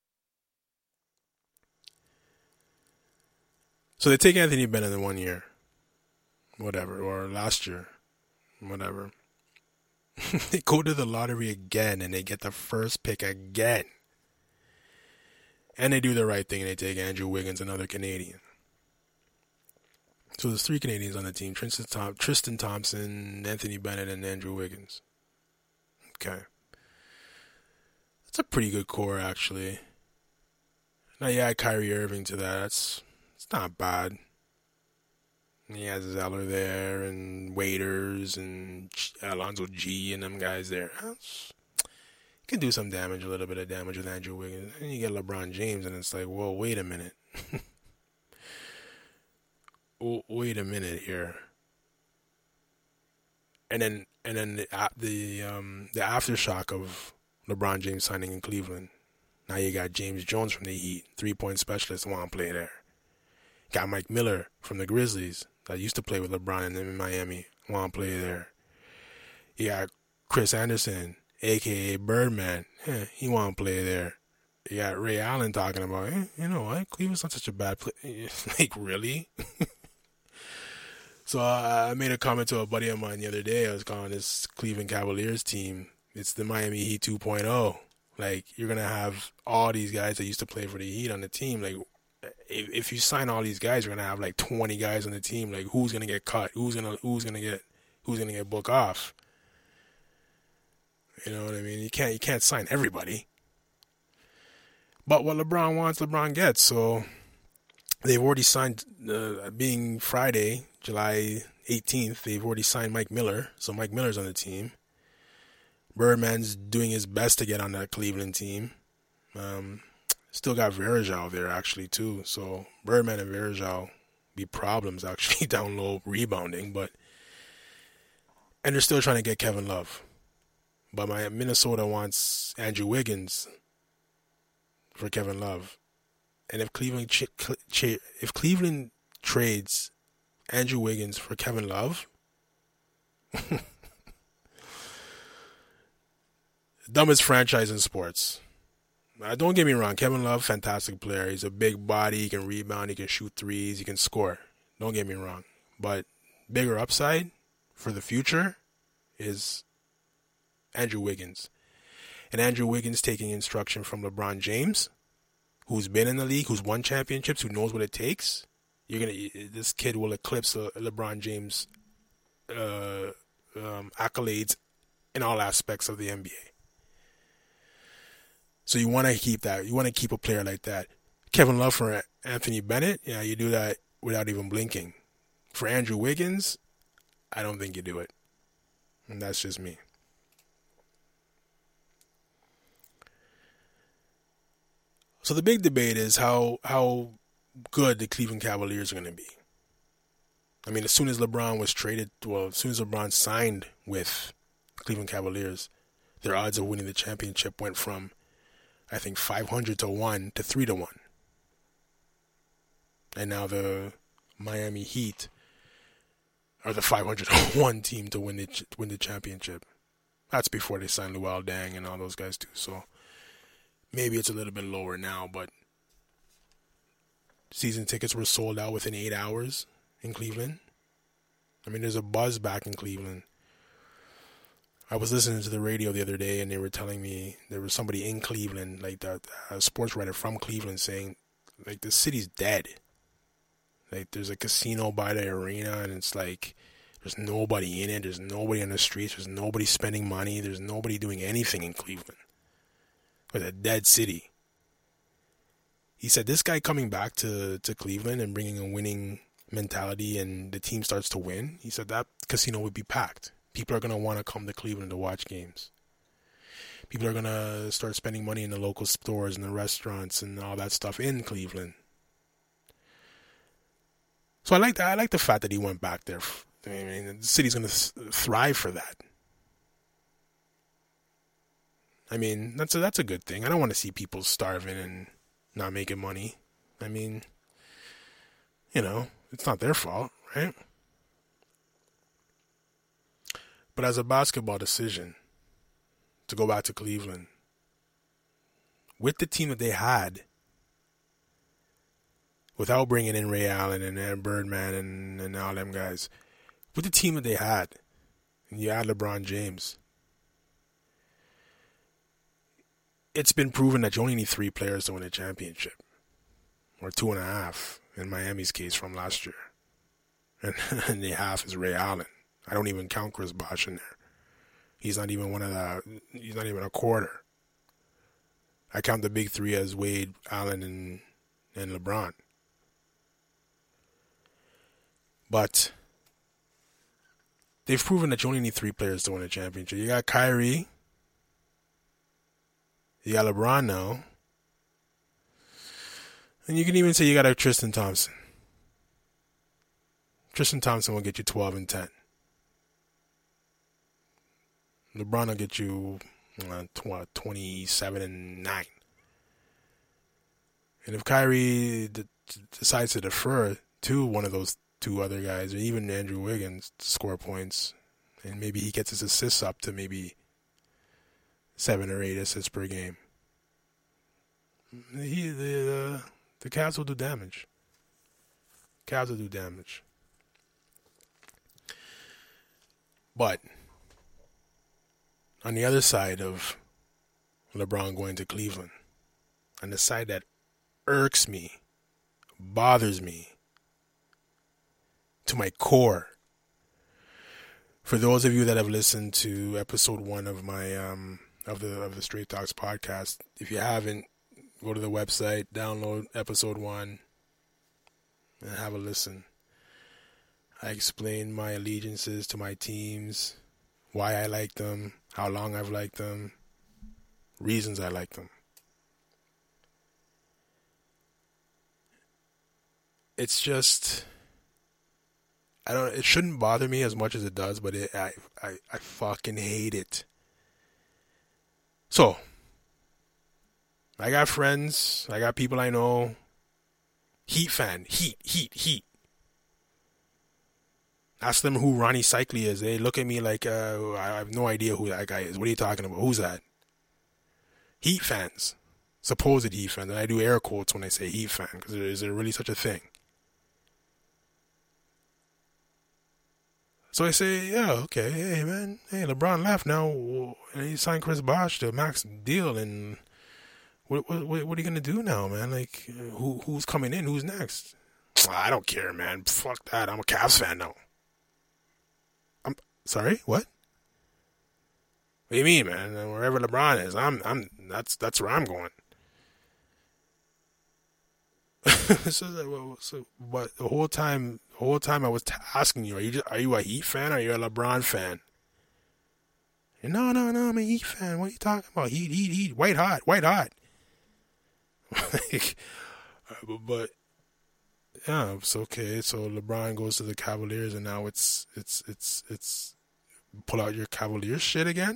So they take Anthony Bennett in one year, whatever, or last year, whatever. They go to the lottery again and they get the first pick again. And they do the right thing and they take Andrew Wiggins, another Canadian. So there's three Canadians on the team: Tristan, Thom- Tristan Thompson, Anthony Bennett, and Andrew Wiggins. Okay. That's a pretty good core, actually. Now you add Kyrie Irving to that. That's it's not bad. And he has Zeller there, and Waiters, and Alonzo G, and them guys there. That's, you can do some damage, a little bit of damage with Andrew Wiggins. And you get LeBron James, and it's like, whoa, wait a minute. oh, wait a minute here. And then, and then the the um the aftershock of LeBron James signing in Cleveland. Now you got James Jones from the Heat, three-point specialist, want to play there. Got Mike Miller from the Grizzlies that used to play with LeBron and them in Miami, want to play there. You got Chris Anderson, a k a. Birdman. Eh, he want to play there. You got Ray Allen talking about, eh, you know what, Cleveland's not such a bad place. Like, really? So uh, I made a comment to a buddy of mine the other day. I was calling this Cleveland Cavaliers team, it's the Miami Heat two point oh. Like, you're going to have all these guys that used to play for the Heat on the team. Like, if, if you sign all these guys, you're going to have like twenty guys on the team. Like, who's going to get cut? Who's going to who's going to get who's going to get booked off? You know what I mean? You can't you can't sign everybody. But what LeBron wants, LeBron gets. So they've already signed, uh, being Friday, July eighteenth, they've already signed Mike Miller. So Mike Miller's on the team. Birdman's doing his best to get on that Cleveland team. Um, still got Varejao there, actually, too. So Birdman and Varejao be problems, actually, down low rebounding. But and they're still trying to get Kevin Love. But my Minnesota wants Andrew Wiggins for Kevin Love. And if Cleveland ch- ch- if Cleveland trades Andrew Wiggins for Kevin Love, dumbest franchise in sports. Uh, don't get me wrong, Kevin Love, fantastic player. He's a big body, he can rebound, he can shoot threes, he can score. Don't get me wrong. But bigger upside for the future is Andrew Wiggins. And Andrew Wiggins taking instruction from LeBron James, who's been in the league, who's won championships, who knows what it takes. You're gonna, this kid will eclipse uh, LeBron James' uh, um, accolades in all aspects of the N B A. So you want to keep that. You want to keep a player like that. Kevin Love for Anthony Bennett, yeah, you do that without even blinking. For Andrew Wiggins, I don't think you do it. And that's just me. So the big debate is how how good the Cleveland Cavaliers are going to be. I mean, as soon as LeBron was traded, well, as soon as LeBron signed with Cleveland Cavaliers, their odds of winning the championship went from, I think, five hundred to one to three to one. And now the Miami Heat are the five hundred to one team to win the win the championship. That's before they signed Luol Deng and all those guys too. So maybe it's a little bit lower now, but season tickets were sold out within eight hours in Cleveland. I mean, there's a buzz back in Cleveland. I was listening to the radio the other day, and they were telling me there was somebody in Cleveland, like the, a sports writer from Cleveland, saying, like, the city's dead. Like, there's a casino by the arena, and it's like there's nobody in it. There's nobody on the streets. There's nobody spending money. There's nobody doing anything in Cleveland. It's a dead city. He said this guy coming back to, to Cleveland and bringing a winning mentality and the team starts to win, he said that casino would be packed. People are going to want to come to Cleveland to watch games. People are going to start spending money in the local stores and the restaurants and all that stuff in Cleveland. So I like that. I like the fact that he went back there. I mean, the city's going to thrive for that. I mean, that's a, that's a good thing. I don't want to see people starving and not making money. I mean, you know, it's not their fault, right? But as a basketball decision, to go back to Cleveland, with the team that they had, without bringing in Ray Allen and, and Birdman and, and all them guys, with the team that they had, and you add LeBron James, it's been proven that you only need three players to win a championship, or two and a half in Miami's case from last year, and, and the half is Ray Allen. I don't even count Chris Bosh in there. He's not even one of the. He's not even a quarter. I count the big three as Wade, Allen, and and LeBron. But they've proven that you only need three players to win a championship. You got Kyrie. You got LeBron now. And you can even say you got a Tristan Thompson. Tristan Thompson will get you twelve and ten. LeBron will get you uh, twenty-seven and nine. And if Kyrie d- decides to defer to one of those two other guys, or even Andrew Wiggins, to score points, and maybe he gets his assists up to maybe seven or eight assists per game, he the uh, the Cavs will do damage. Cavs will do damage. But on the other side of LeBron going to Cleveland, on the side that irks me, bothers me to my core. For those of you that have listened to episode one of my um of the of the Straight Talks podcast, if you haven't, go to the website, download episode one, and have a listen. I explain my allegiances to my teams, why I like them, how long I've liked them, reasons I like them. It's just, I don't, it shouldn't bother me as much as it does, but it, I, I, I fucking hate it. So, I got friends, I got people I know, Heat fan, Heat, Heat, Heat. Ask them who Ronnie Cycli is. They look at me like, uh, I have no idea who that guy is. What are you talking about? Who's that? Heat fans. Supposed Heat fans. And I do air quotes when I say Heat fan, because is there really such a thing? So I say, yeah, okay, hey, man. Hey, LeBron left now. And he signed Chris Bosh to a max deal. And what, what, what are you going to do now, man? Like, who who's coming in? Who's next? I don't care, man. Fuck that. I'm a Cavs fan now. I'm sorry, what? What do you mean, man? Wherever LeBron is, I'm, I'm, that's, that's where I'm going. so, so, but the whole time, the whole time I was t- asking you, are you, just, are you a Heat fan or are you a LeBron fan? And no, no, no, I'm a Heat fan. What are you talking about? Heat, Heat, Heat, white hot, white hot. but. Yeah, it's okay. So LeBron goes to the Cavaliers, and now it's it's it's it's pull out your Cavaliers shit again.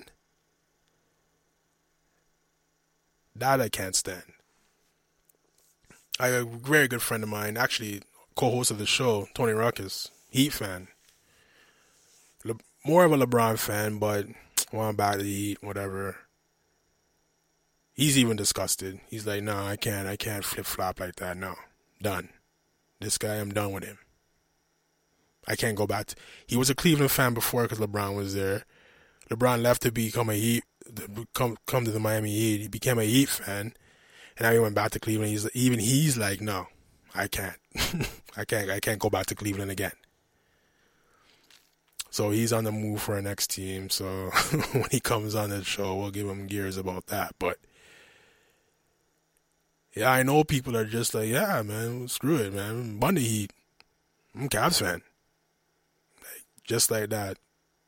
That I can't stand. I have a very good friend of mine, actually co-host of the show, Tony Ruckus, Heat fan. Le- more of a LeBron fan, but want back to the Heat, whatever. He's even disgusted. He's like, no, I can't, I can't flip flop like that. No, done. This guy, I'm done with him. I can't go back to... He was a Cleveland fan before because LeBron was there. LeBron left to become a Heat, to come come to the Miami Heat. He became a Heat fan, and now he went back to Cleveland. He's even he's like, no, I can't, I can't, I can't go back to Cleveland again. So he's on the move for our next team. So when he comes on the show, we'll give him gears about that. But yeah, I know people are just like, yeah, man, screw it, man. Bundy Heat. I'm a Cavs fan. Like, just like that.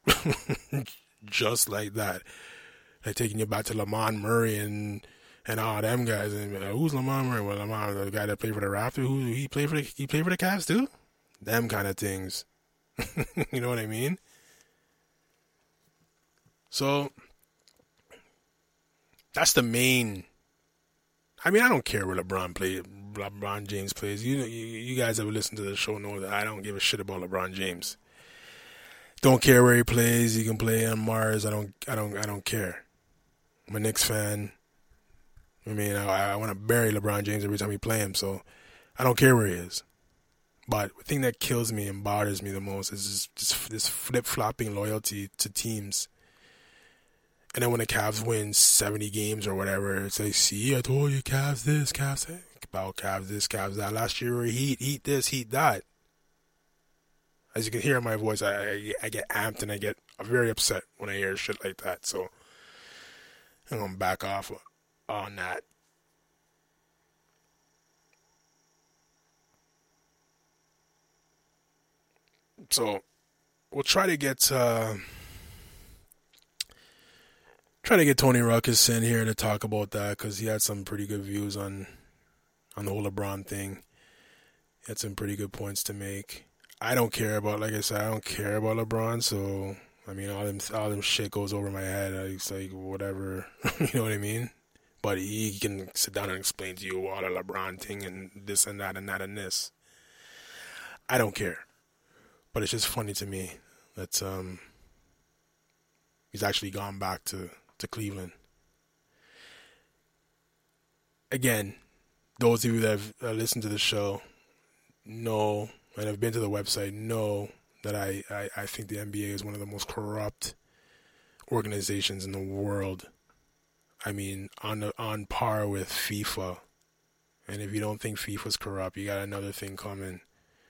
Just like that. Like taking you back to Lamont Murray and and all them guys. And like, who's Lamont Murray? Well, Lamont, the guy that played for the Raptors. Who he played for? The, he played for the Cavs too. Them kind of things. You know what I mean? So that's the main. I mean, I don't care where LeBron plays. LeBron James plays. You, you, you guys ever listen to the show know that I don't give a shit about LeBron James. Don't care where he plays. He can play on Mars. I don't. I don't. I don't care. I'm a Knicks fan. I mean, I, I want to bury LeBron James every time we play him. So I don't care where he is. But the thing that kills me and bothers me the most is just this flip flopping loyalty to teams. And then when the Cavs win seventy games or whatever, it's like, see, I told you, Cavs this, Cavs that. About Cavs this, Cavs that. Last year we were Heat, Heat this, Heat that. As you can hear in my voice, I, I, I get amped and I get very upset when I hear shit like that. So I'm going to back off on that. So we'll try to get... Uh, Try to get Tony Ruckus in here to talk about that because he had some pretty good views on on the whole LeBron thing. He had some pretty good points to make. I don't care about, like I said, I don't care about LeBron, so I mean, all them, all them shit goes over my head. It's like, whatever. You know what I mean? But he can sit down and explain to you all the LeBron thing and this and that and that and this. I don't care. But it's just funny to me that um, he's actually gone back to, to Cleveland. Again, those of you that have uh, listened to the show know and have been to the website know that I, I, I think the N B A is one of the most corrupt organizations in the world. I mean, on the, on par with FIFA. And if you don't think FIFA's corrupt, you got another thing coming.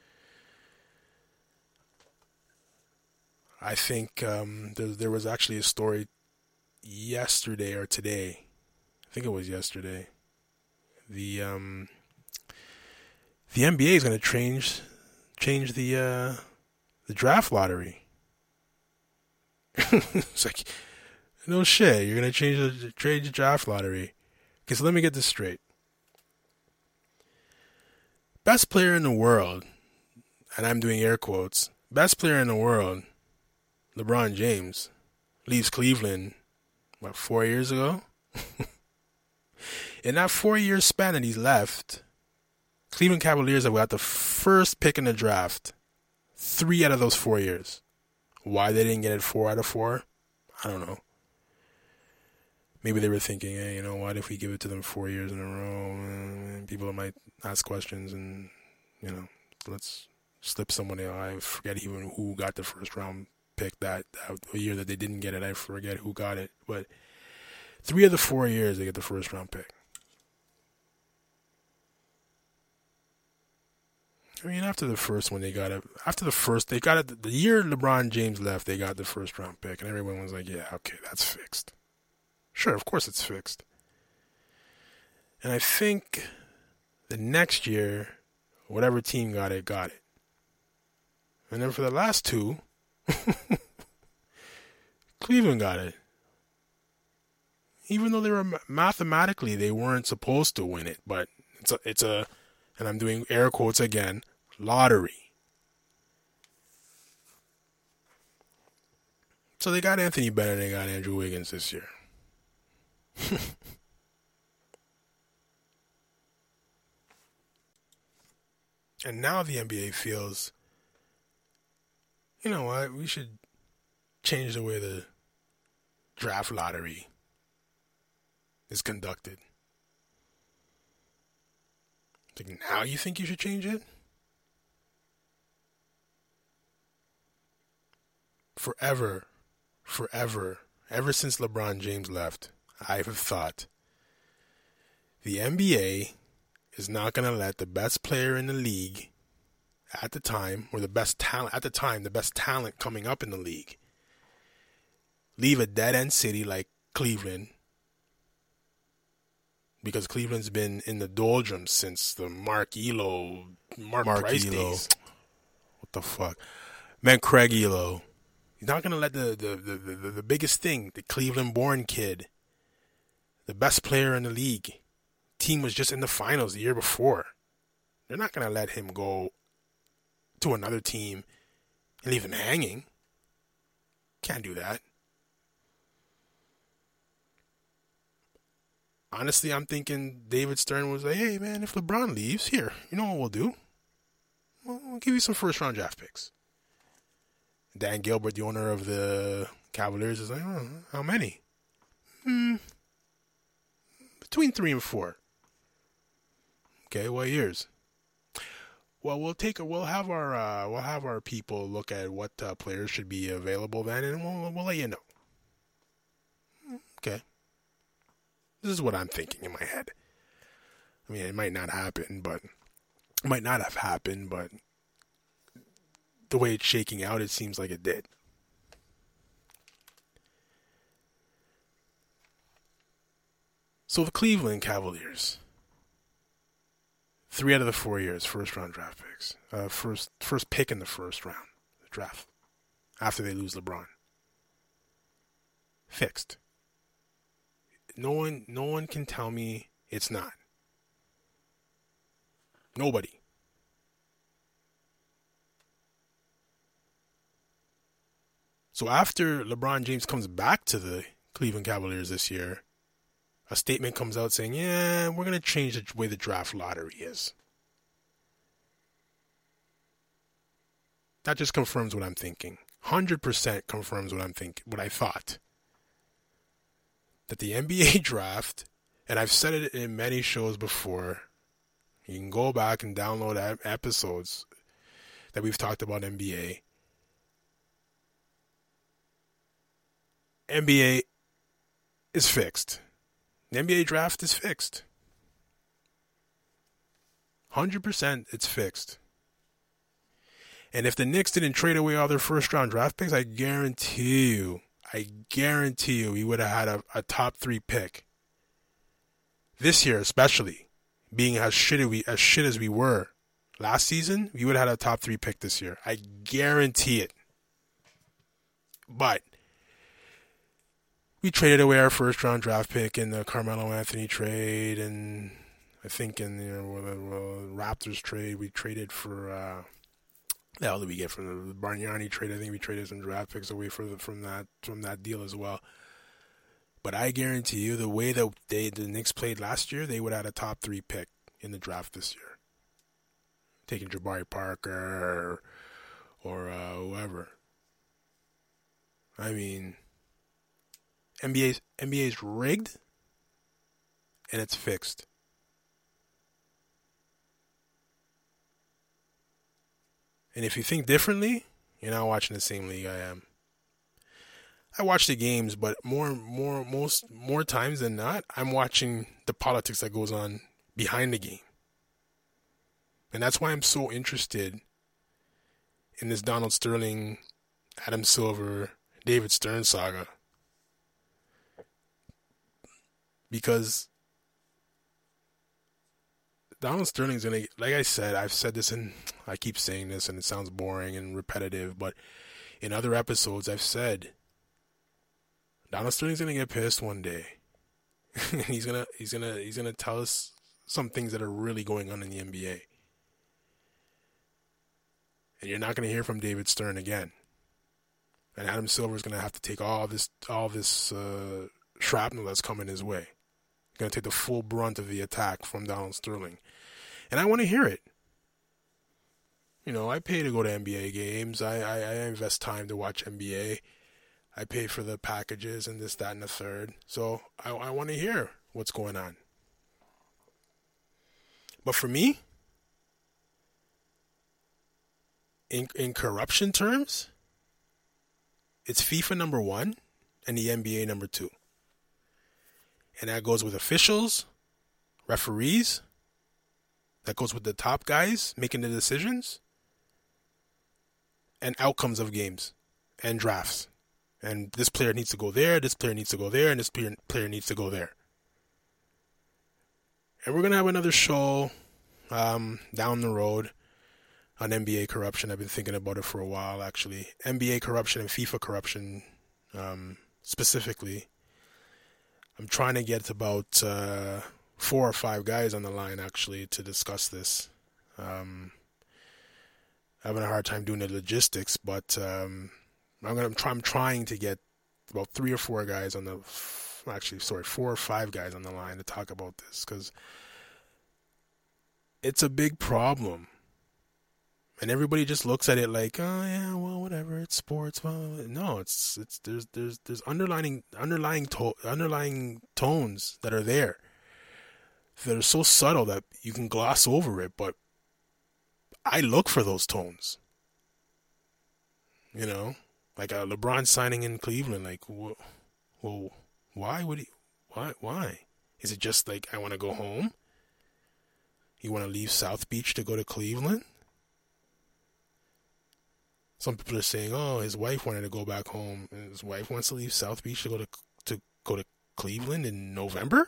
I think um, there, there was actually a story yesterday or today. I think it was yesterday. The um, the N B A is going to change change the uh, the draft lottery. It's like, no shit, you're going to change the, change the draft lottery. Okay, so let me get this straight. Best player in the world, and I'm doing air quotes, best player in the world, LeBron James, leaves Cleveland, what, four years ago? In that four-year span that he's left, Cleveland Cavaliers have got the first pick in the draft three out of those four years. Why they didn't get it four out of four, I don't know. Maybe they were thinking, hey, you know what, if we give it to them four years in a row, people might ask questions and, you know, let's slip someone in. I forget even who got the first round pick that, that year that they didn't get it. I forget who got it. But three of the four years, they get the first round pick. I mean, after the first one, they got it. After the first, they got it. The year LeBron James left, they got the first round pick. And everyone was like, yeah, okay, that's fixed. Sure, of course it's fixed. And I think the next year, whatever team got it, got it. And then for the last two, Cleveland got it. Even though they were mathematically, they weren't supposed to win it. But it's a, it's a, and I'm doing air quotes again, lottery. So they got Anthony Bennett and they got Andrew Wiggins this year. And now the N B A feels, you know what, we should change the way the draft lottery is conducted. Like, now you think you should change it? Forever, forever, ever since LeBron James left, I have thought the N B A is not going to let the best player in the league at the time, or the best talent at the time, the best talent coming up in the league, leave a dead-end city like Cleveland, because Cleveland's been in the doldrums since the Mark Elo, Mark, Mark Price Elo. days. What the fuck? Man, Craig Elo. He's not going to let the the, the, the the biggest thing, the Cleveland-born kid, the best player in the league, team was just in the finals the year before. They're not going to let him go to another team and leave him hanging. Can't do that. Honestly, I'm thinking David Stern was like, hey, man, if LeBron leaves, here, you know what we'll do? We'll, we'll give you some first-round draft picks. Dan Gilbert, the owner of the Cavaliers, is like, oh, how many? Hmm, between three and four. Okay, what years? Well, we'll take a, we'll have our uh, we'll have our people look at what uh, players should be available then, and we'll we'll let you know. Okay. This is what I'm thinking in my head. I mean, it might not happen, but it might not have happened, but the way it's shaking out, it seems like it did. So the Cleveland Cavaliers, three out of the four years, first round draft picks, uh, first first pick in the first round, the draft, after they lose LeBron, fixed. No one, no one can tell me it's not. Nobody. So after LeBron James comes back to the Cleveland Cavaliers this year, a statement comes out saying, yeah, we're going to change the way the draft lottery is. That just confirms what I'm thinking. one hundred percent confirms what I'm thinking, what I thought. That the N B A draft, and I've said it in many shows before, you can go back and download episodes that we've talked about N B A. N B A is fixed. The N B A draft is fixed. one hundred percent it's fixed. And if the Knicks didn't trade away all their first-round draft picks, I guarantee you, I guarantee you, we would have had a, a top three pick. This year especially, being as shit as we, as shit as we were last season, we would have had a top three pick this year. I guarantee it. But we traded away our first-round draft pick in the Carmelo Anthony trade, and I think in you know, the Raptors trade, we traded for... Uh, the hell did we get from the Bargnani trade? I think we traded some draft picks away from, the, from that from that deal as well. But I guarantee you, the way that they the Knicks played last year, they would have had a top three pick in the draft this year. Taking Jabari Parker or, or uh, whoever. I mean, N B A's N B A's rigged, and it's fixed. And if you think differently, you're not watching the same league I am. I watch the games, but more, more, most, more times than not, I'm watching the politics that goes on behind the game. And that's why I'm so interested in this Donald Sterling, Adam Silver, David Stern saga. Because Donald Sterling's going to, like I said, I've said this and I keep saying this and it sounds boring and repetitive, but in other episodes I've said Donald Sterling's going to get pissed one day. and he's going to he's going to he's going to tell us some things that are really going on in the N B A. And you're not going to hear from David Stern again. And Adam Silver is going to have to take all this all this uh, shrapnel that's coming his way. Going to take the full brunt of the attack from Donald Sterling. And I want to hear it. You know, I pay to go to N B A games. I, I, I invest time to watch N B A. I pay for the packages and this, that, and the third. So I, I want to hear what's going on. But for me, in in corruption terms, it's FIFA number one and the N B A number two. And that goes with officials, referees. That goes with the top guys making the decisions. And outcomes of games and drafts. And this player needs to go there, this player needs to go there, and this player, player needs to go there. And we're going to have another show um, down the road on N B A corruption. I've been thinking about it for a while, actually. N B A corruption and FIFA corruption um, specifically. I'm trying to get about uh, four or five guys on the line, actually, to discuss this. Um, having a hard time doing the logistics, but um, I'm gonna. I'm, try, I'm trying to get about three or four guys on the. Actually, sorry, four or five guys on the line to talk about this because it's a big problem. And everybody just looks at it like, oh yeah, well, whatever, it's sports. Well, no, it's it's there's there's there's underlying underlying to, underlying tones that are there that are so subtle that you can gloss over it. But I look for those tones. You know, like a LeBron signing in Cleveland. Like, well, well why would he? Why? Why? Is it just like I want to go home? You want to leave South Beach to go to Cleveland? Some people are saying, "Oh, his wife wanted to go back home, and his wife wants to leave South Beach to go to to go to Cleveland in November."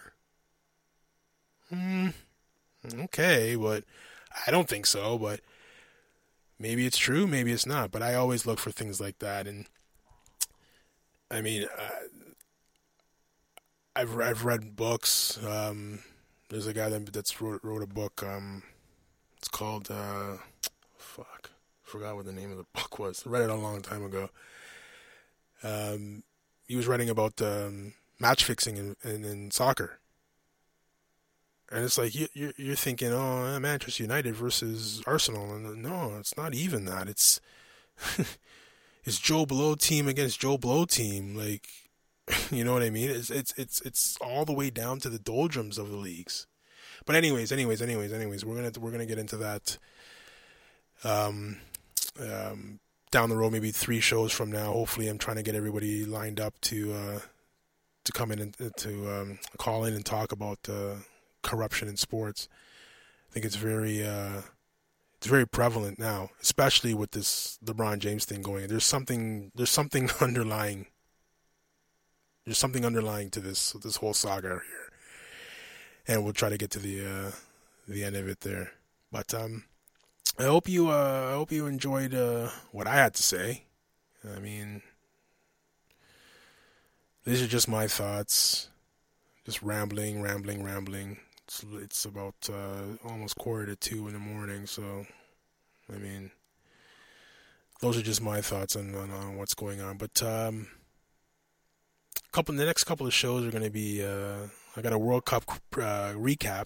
Hmm. Okay, but I don't think so. But maybe it's true, maybe it's not. But I always look for things like that, and I mean, uh, I've I've read books. Um, there's a guy that that's wrote wrote a book. Um, it's called uh, fuck. Forgot what the name of the book was. I read it a long time ago. um, he was writing about um, match fixing in, in, in soccer. And it's like, you, you're, you're thinking, oh, Manchester United versus Arsenal. And no, it's not even that. It's it's Joe Blow team against Joe Blow team. Like, you know what I mean? It's it's it's it's all the way down to the doldrums of the leagues. But anyways, anyways, anyways, anyways, we're gonna we're gonna get into that um, um, down the road, maybe three shows from now. Hopefully, I'm trying to get everybody lined up to uh, to come in and to um, call in and talk about uh, corruption in sports. I think it's very uh, it's very prevalent now, especially with this LeBron James thing going. There's something there's something underlying. There's something underlying to this this whole saga here, and we'll try to get to the uh, the end of it there. But um, I hope you uh, I hope you enjoyed uh, what I had to say. I mean, these are just my thoughts, just rambling, rambling, rambling. It's it's about uh, almost quarter to two in the morning, so I mean, those are just my thoughts on on, on what's going on. But um. Couple the next couple of shows are going to be uh, I got a World Cup uh, recap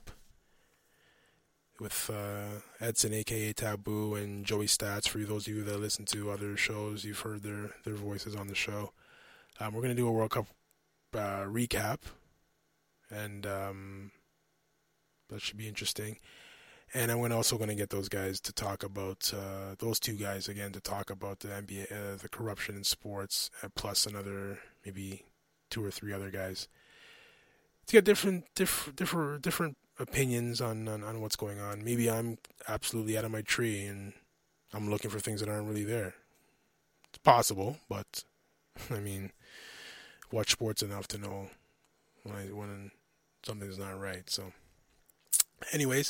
with uh, Edson, aka Taboo, and Joey Stats. For those of you that listen to other shows, you've heard their their voices on the show. Um, we're going to do a World Cup uh, recap, and um, that should be interesting. And I'm also going to get those guys to talk about uh, those two guys again to talk about the N B A, uh, the corruption in sports, uh, plus another maybe two or three other guys to get different, different, different, different opinions on, on, on what's going on. Maybe I'm absolutely out of my tree and I'm looking for things that aren't really there. It's possible, but I mean, watch sports enough to know when, I, when something's not right. So, anyways,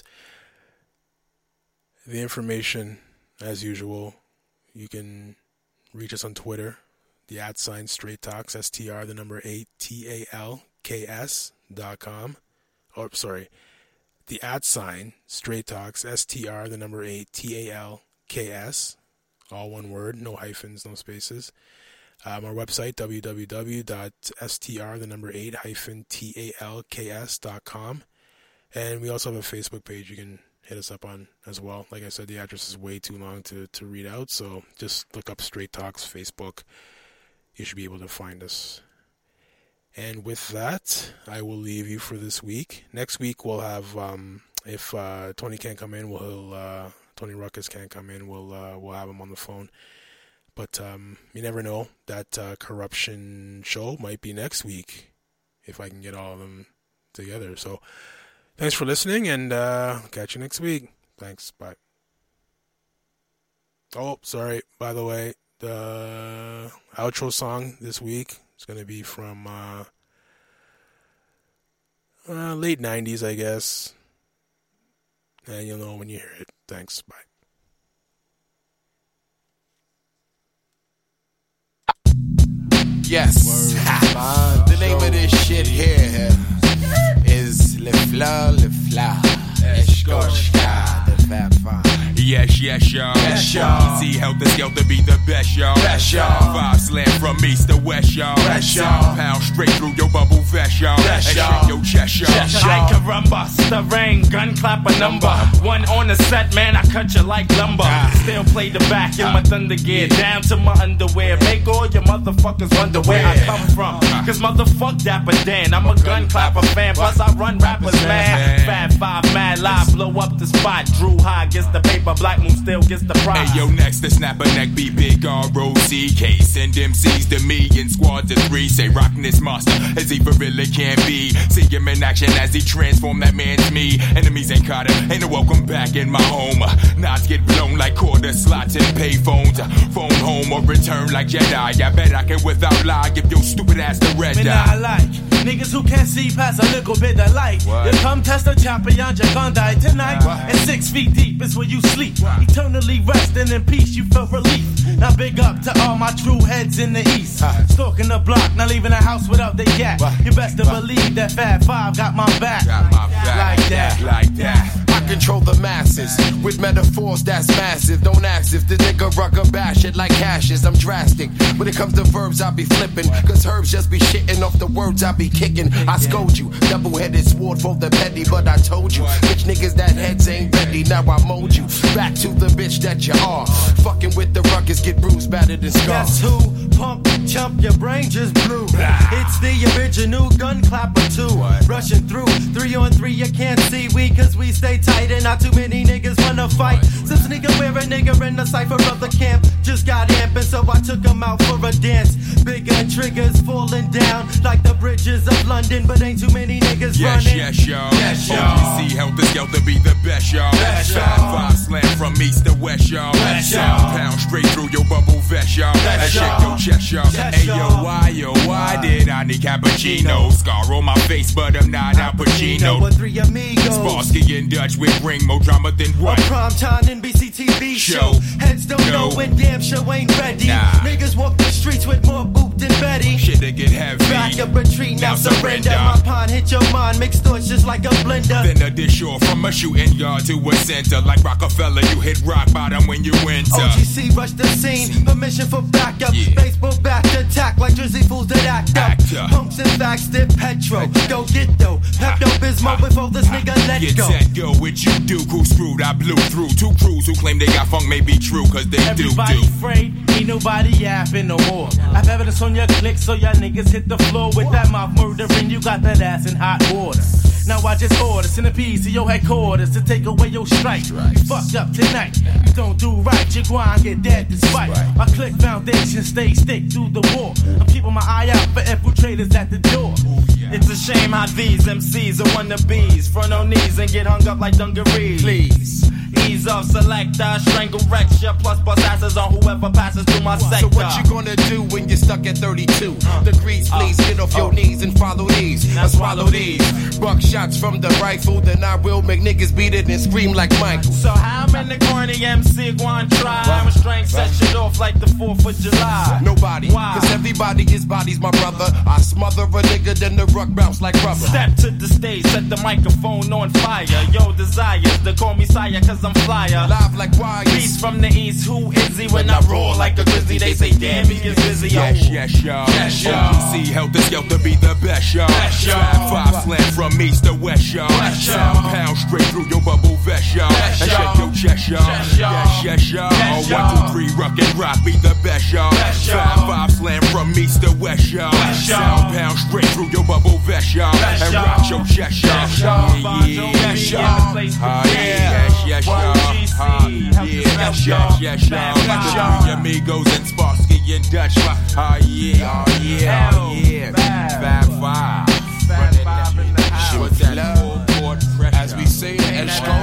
the information, as usual, you can reach us on Twitter. The at sign Straight Talks, S T R, the number eight, T A L K S dot com. Oh, sorry. The at sign Straight Talks, S T R, the number eight, T A L K S. All one word, no hyphens, no spaces. Um, our website, w w w dot s t r, the number eight, hyphen T A L K S dot com. And we also have a Facebook page you can hit us up on as well. Like I said, the address is way too long to, to read out, so just look up Straight Talks Facebook. You should be able to find us. And with that, I will leave you for this week. Next week we'll have, um, if uh, Tony can't come in, we'll uh, Tony Ruckus can't come in, we'll uh, we'll have him on the phone. But um, you never know. That uh, corruption show might be next week if I can get all of them together. So thanks for listening, and uh, catch you next week. Thanks. Bye. Oh, sorry. By the way, the outro song this week is going to be from uh, uh, late nineties, I guess. And you'll know when you hear it. Thanks. Bye. Yes. The name of this shit here is Le Fleur, Le Fleur. Eshkoshka, the Fat Fine. Yes, yes, y'all. Yes, y'all. See, help the scale to be the best, y'all. Best, y'all. Five slam from east to west, y'all. Best, y'all. Pound straight through your bubble vest, y'all. Best, and y'all. shake your chest, y'all. Chest, y'all. I caramba, stirring, gun clap a number. One on the set, man, I cut you like lumber. Still play the back in my thunder gear, down to my underwear. Make all your motherfuckers wonder where I come from. Cause motherfuck Dapper Dan, I'm a gun clapper fan. Plus I run rappers mad. Fat Five, mad live, blow up the spot. Drew High gets the paper, Black Moon still gets the prize. Hey, yo, next to snap a neck, be big R O C K. Send M Cs to me in squads of three. Say rockin' this monster as he for really can be. See him in action as he transform that man's me. Enemies ain't caught him, ain't no welcome back in my home. Knots get blown like quarter slots and pay phones. Phone home or return like Jedi. I bet I can without lie give your stupid ass the red Man, eye. I like niggas who can't see past a little bit of light. What? You come test a champion, you're gonna die tonight. What? And six feet deep is where you sleep. Eternally resting in peace, you feel relief. Now big up to all my true heads in the east. Stalking the block, not leaving the house without the yak. You best to believe that Fat Five got my back. Got my back. Like that. Like that. I control control the masses with metaphors that's massive. Don't ask if the nigga rucker bash it like hashes. I'm drastic when it comes to verbs. I be flipping, cause herbs just be shitting off the words I be kicking. I scold you, double-headed sword for the petty, but I told you, bitch niggas that heads ain't ready. Now I mold you back to the bitch that you are. Fucking with the ruckus, get bruised, battered and scarred. Guess who? Pump, chump, your brain just blew. It's the original gun clapper too. Rushing through, three on three, you can't see we, cause we stay tight and not too many niggas wanna fight. Some sneaker wear a nigga in the cypher of the camp just got amping, so I took him out for a dance. Big gun triggers falling down like the bridges of London, but ain't too many niggas yes, running. Yes, y'all. Yes, y'all. O G C, helter skelter, be the best, y'all. Best, y'all. Five, five slam from east to west, y'all. Best, y'all. Sound pound straight through your bubble vest, y'all. That shit go chest, y'all. Hey, yo, why, yo, why did I need cappuccino? Scar on my face, but I'm not Al Pacino. With three amigos. Sparsky in Dutch with ring, more drama than what? A primetime N B C T V show. Show. Heads don't No. know when damn show ain't ready. Nah. Niggas walk the streets with more boot than Betty. Shit, they get heavy. Back up, retreat, now, Now surrender. surrender. My pond hit your mind, mixed thoughts just like a blender. Then a dish or from a shooting yard to a center. Like Rockefeller, you hit rock bottom when you enter. O G C rush the scene, permission for backup. Yeah. Baseball bat attack like Drizzy fools that act up. Actor. Punks and facts, dip petro. Go get though. Pepto Bismol before this nigga let Get go. set, go, what you do, who screwed, I blew through. Two crews who claim they got funk may be true, cause they Everybody do do. afraid, ain't nobody yapping no more. I've evidence on your click, so y'all niggas hit the floor with that mouth murdering. You got that ass in hot water. Now I just order centipedes to your headquarters to take away your strike. You fucked up tonight. You don't do right, you go and get dead despite. My click foundation stays thick through the war. I'm keeping my eye out for infiltrators at the door. It's a shame how these M Cs are wannabes. Front on knees and get hung up like dungarees. Please. Ease off, selector, strangle recture, plus bust asses on whoever passes through my sector. So what you gonna do when you're stuck at thirty-two degrees? Please get off your knees and follow these. Now swallow these. Buckshots from the rifle, then I will make niggas beat it and scream like Michael. So how many corny M C go on try? I'm a strength set shit off like the fourth of July. Nobody, Why? cause everybody is bodies, my brother. I smother a nigga, then the ruck bounce like rubber. Step to the stage, set the microphone on fire. Yo, desires to call me sire, cause I'm flyer. Live like wires. Beast from the east, who is he? When I roar like a grizzly, they say, damn, he is busy. Yes, yes, y'all. Yes, y'all. O G C, helter skelter, be the best, y'all. Best, y'all. Five, five slam from east to west, y'all. Best, y'all. Sound pound straight through your bubble vest, y'all. Best, And y'all. shake your chest, y'all. Best, y'all. Yes, yes, y'all. Best, One, y'all. two, three, rock and rock, be the best, y'all. Best, y'all. Five, five slam from east to west, y'all. Best, y'all. Sound pound straight through your bubble vest, y'all. Best, And y'all. rock your chest, y'all. Best, y'all. Yeah, yeah, Yes, yes, y'all. y'all. Place to Ah, be. yes, yes, y'all. O G C, Ah, help yeah, us yes, out, yes, y'all. yes, y'all. Bad The vibes. three amigos and Sparsky and Dutch. Ah, yeah, oh, yeah, oh, yeah. Bad. Fab five. Bad vibe in the house. With that full court pressure. As we say in Escort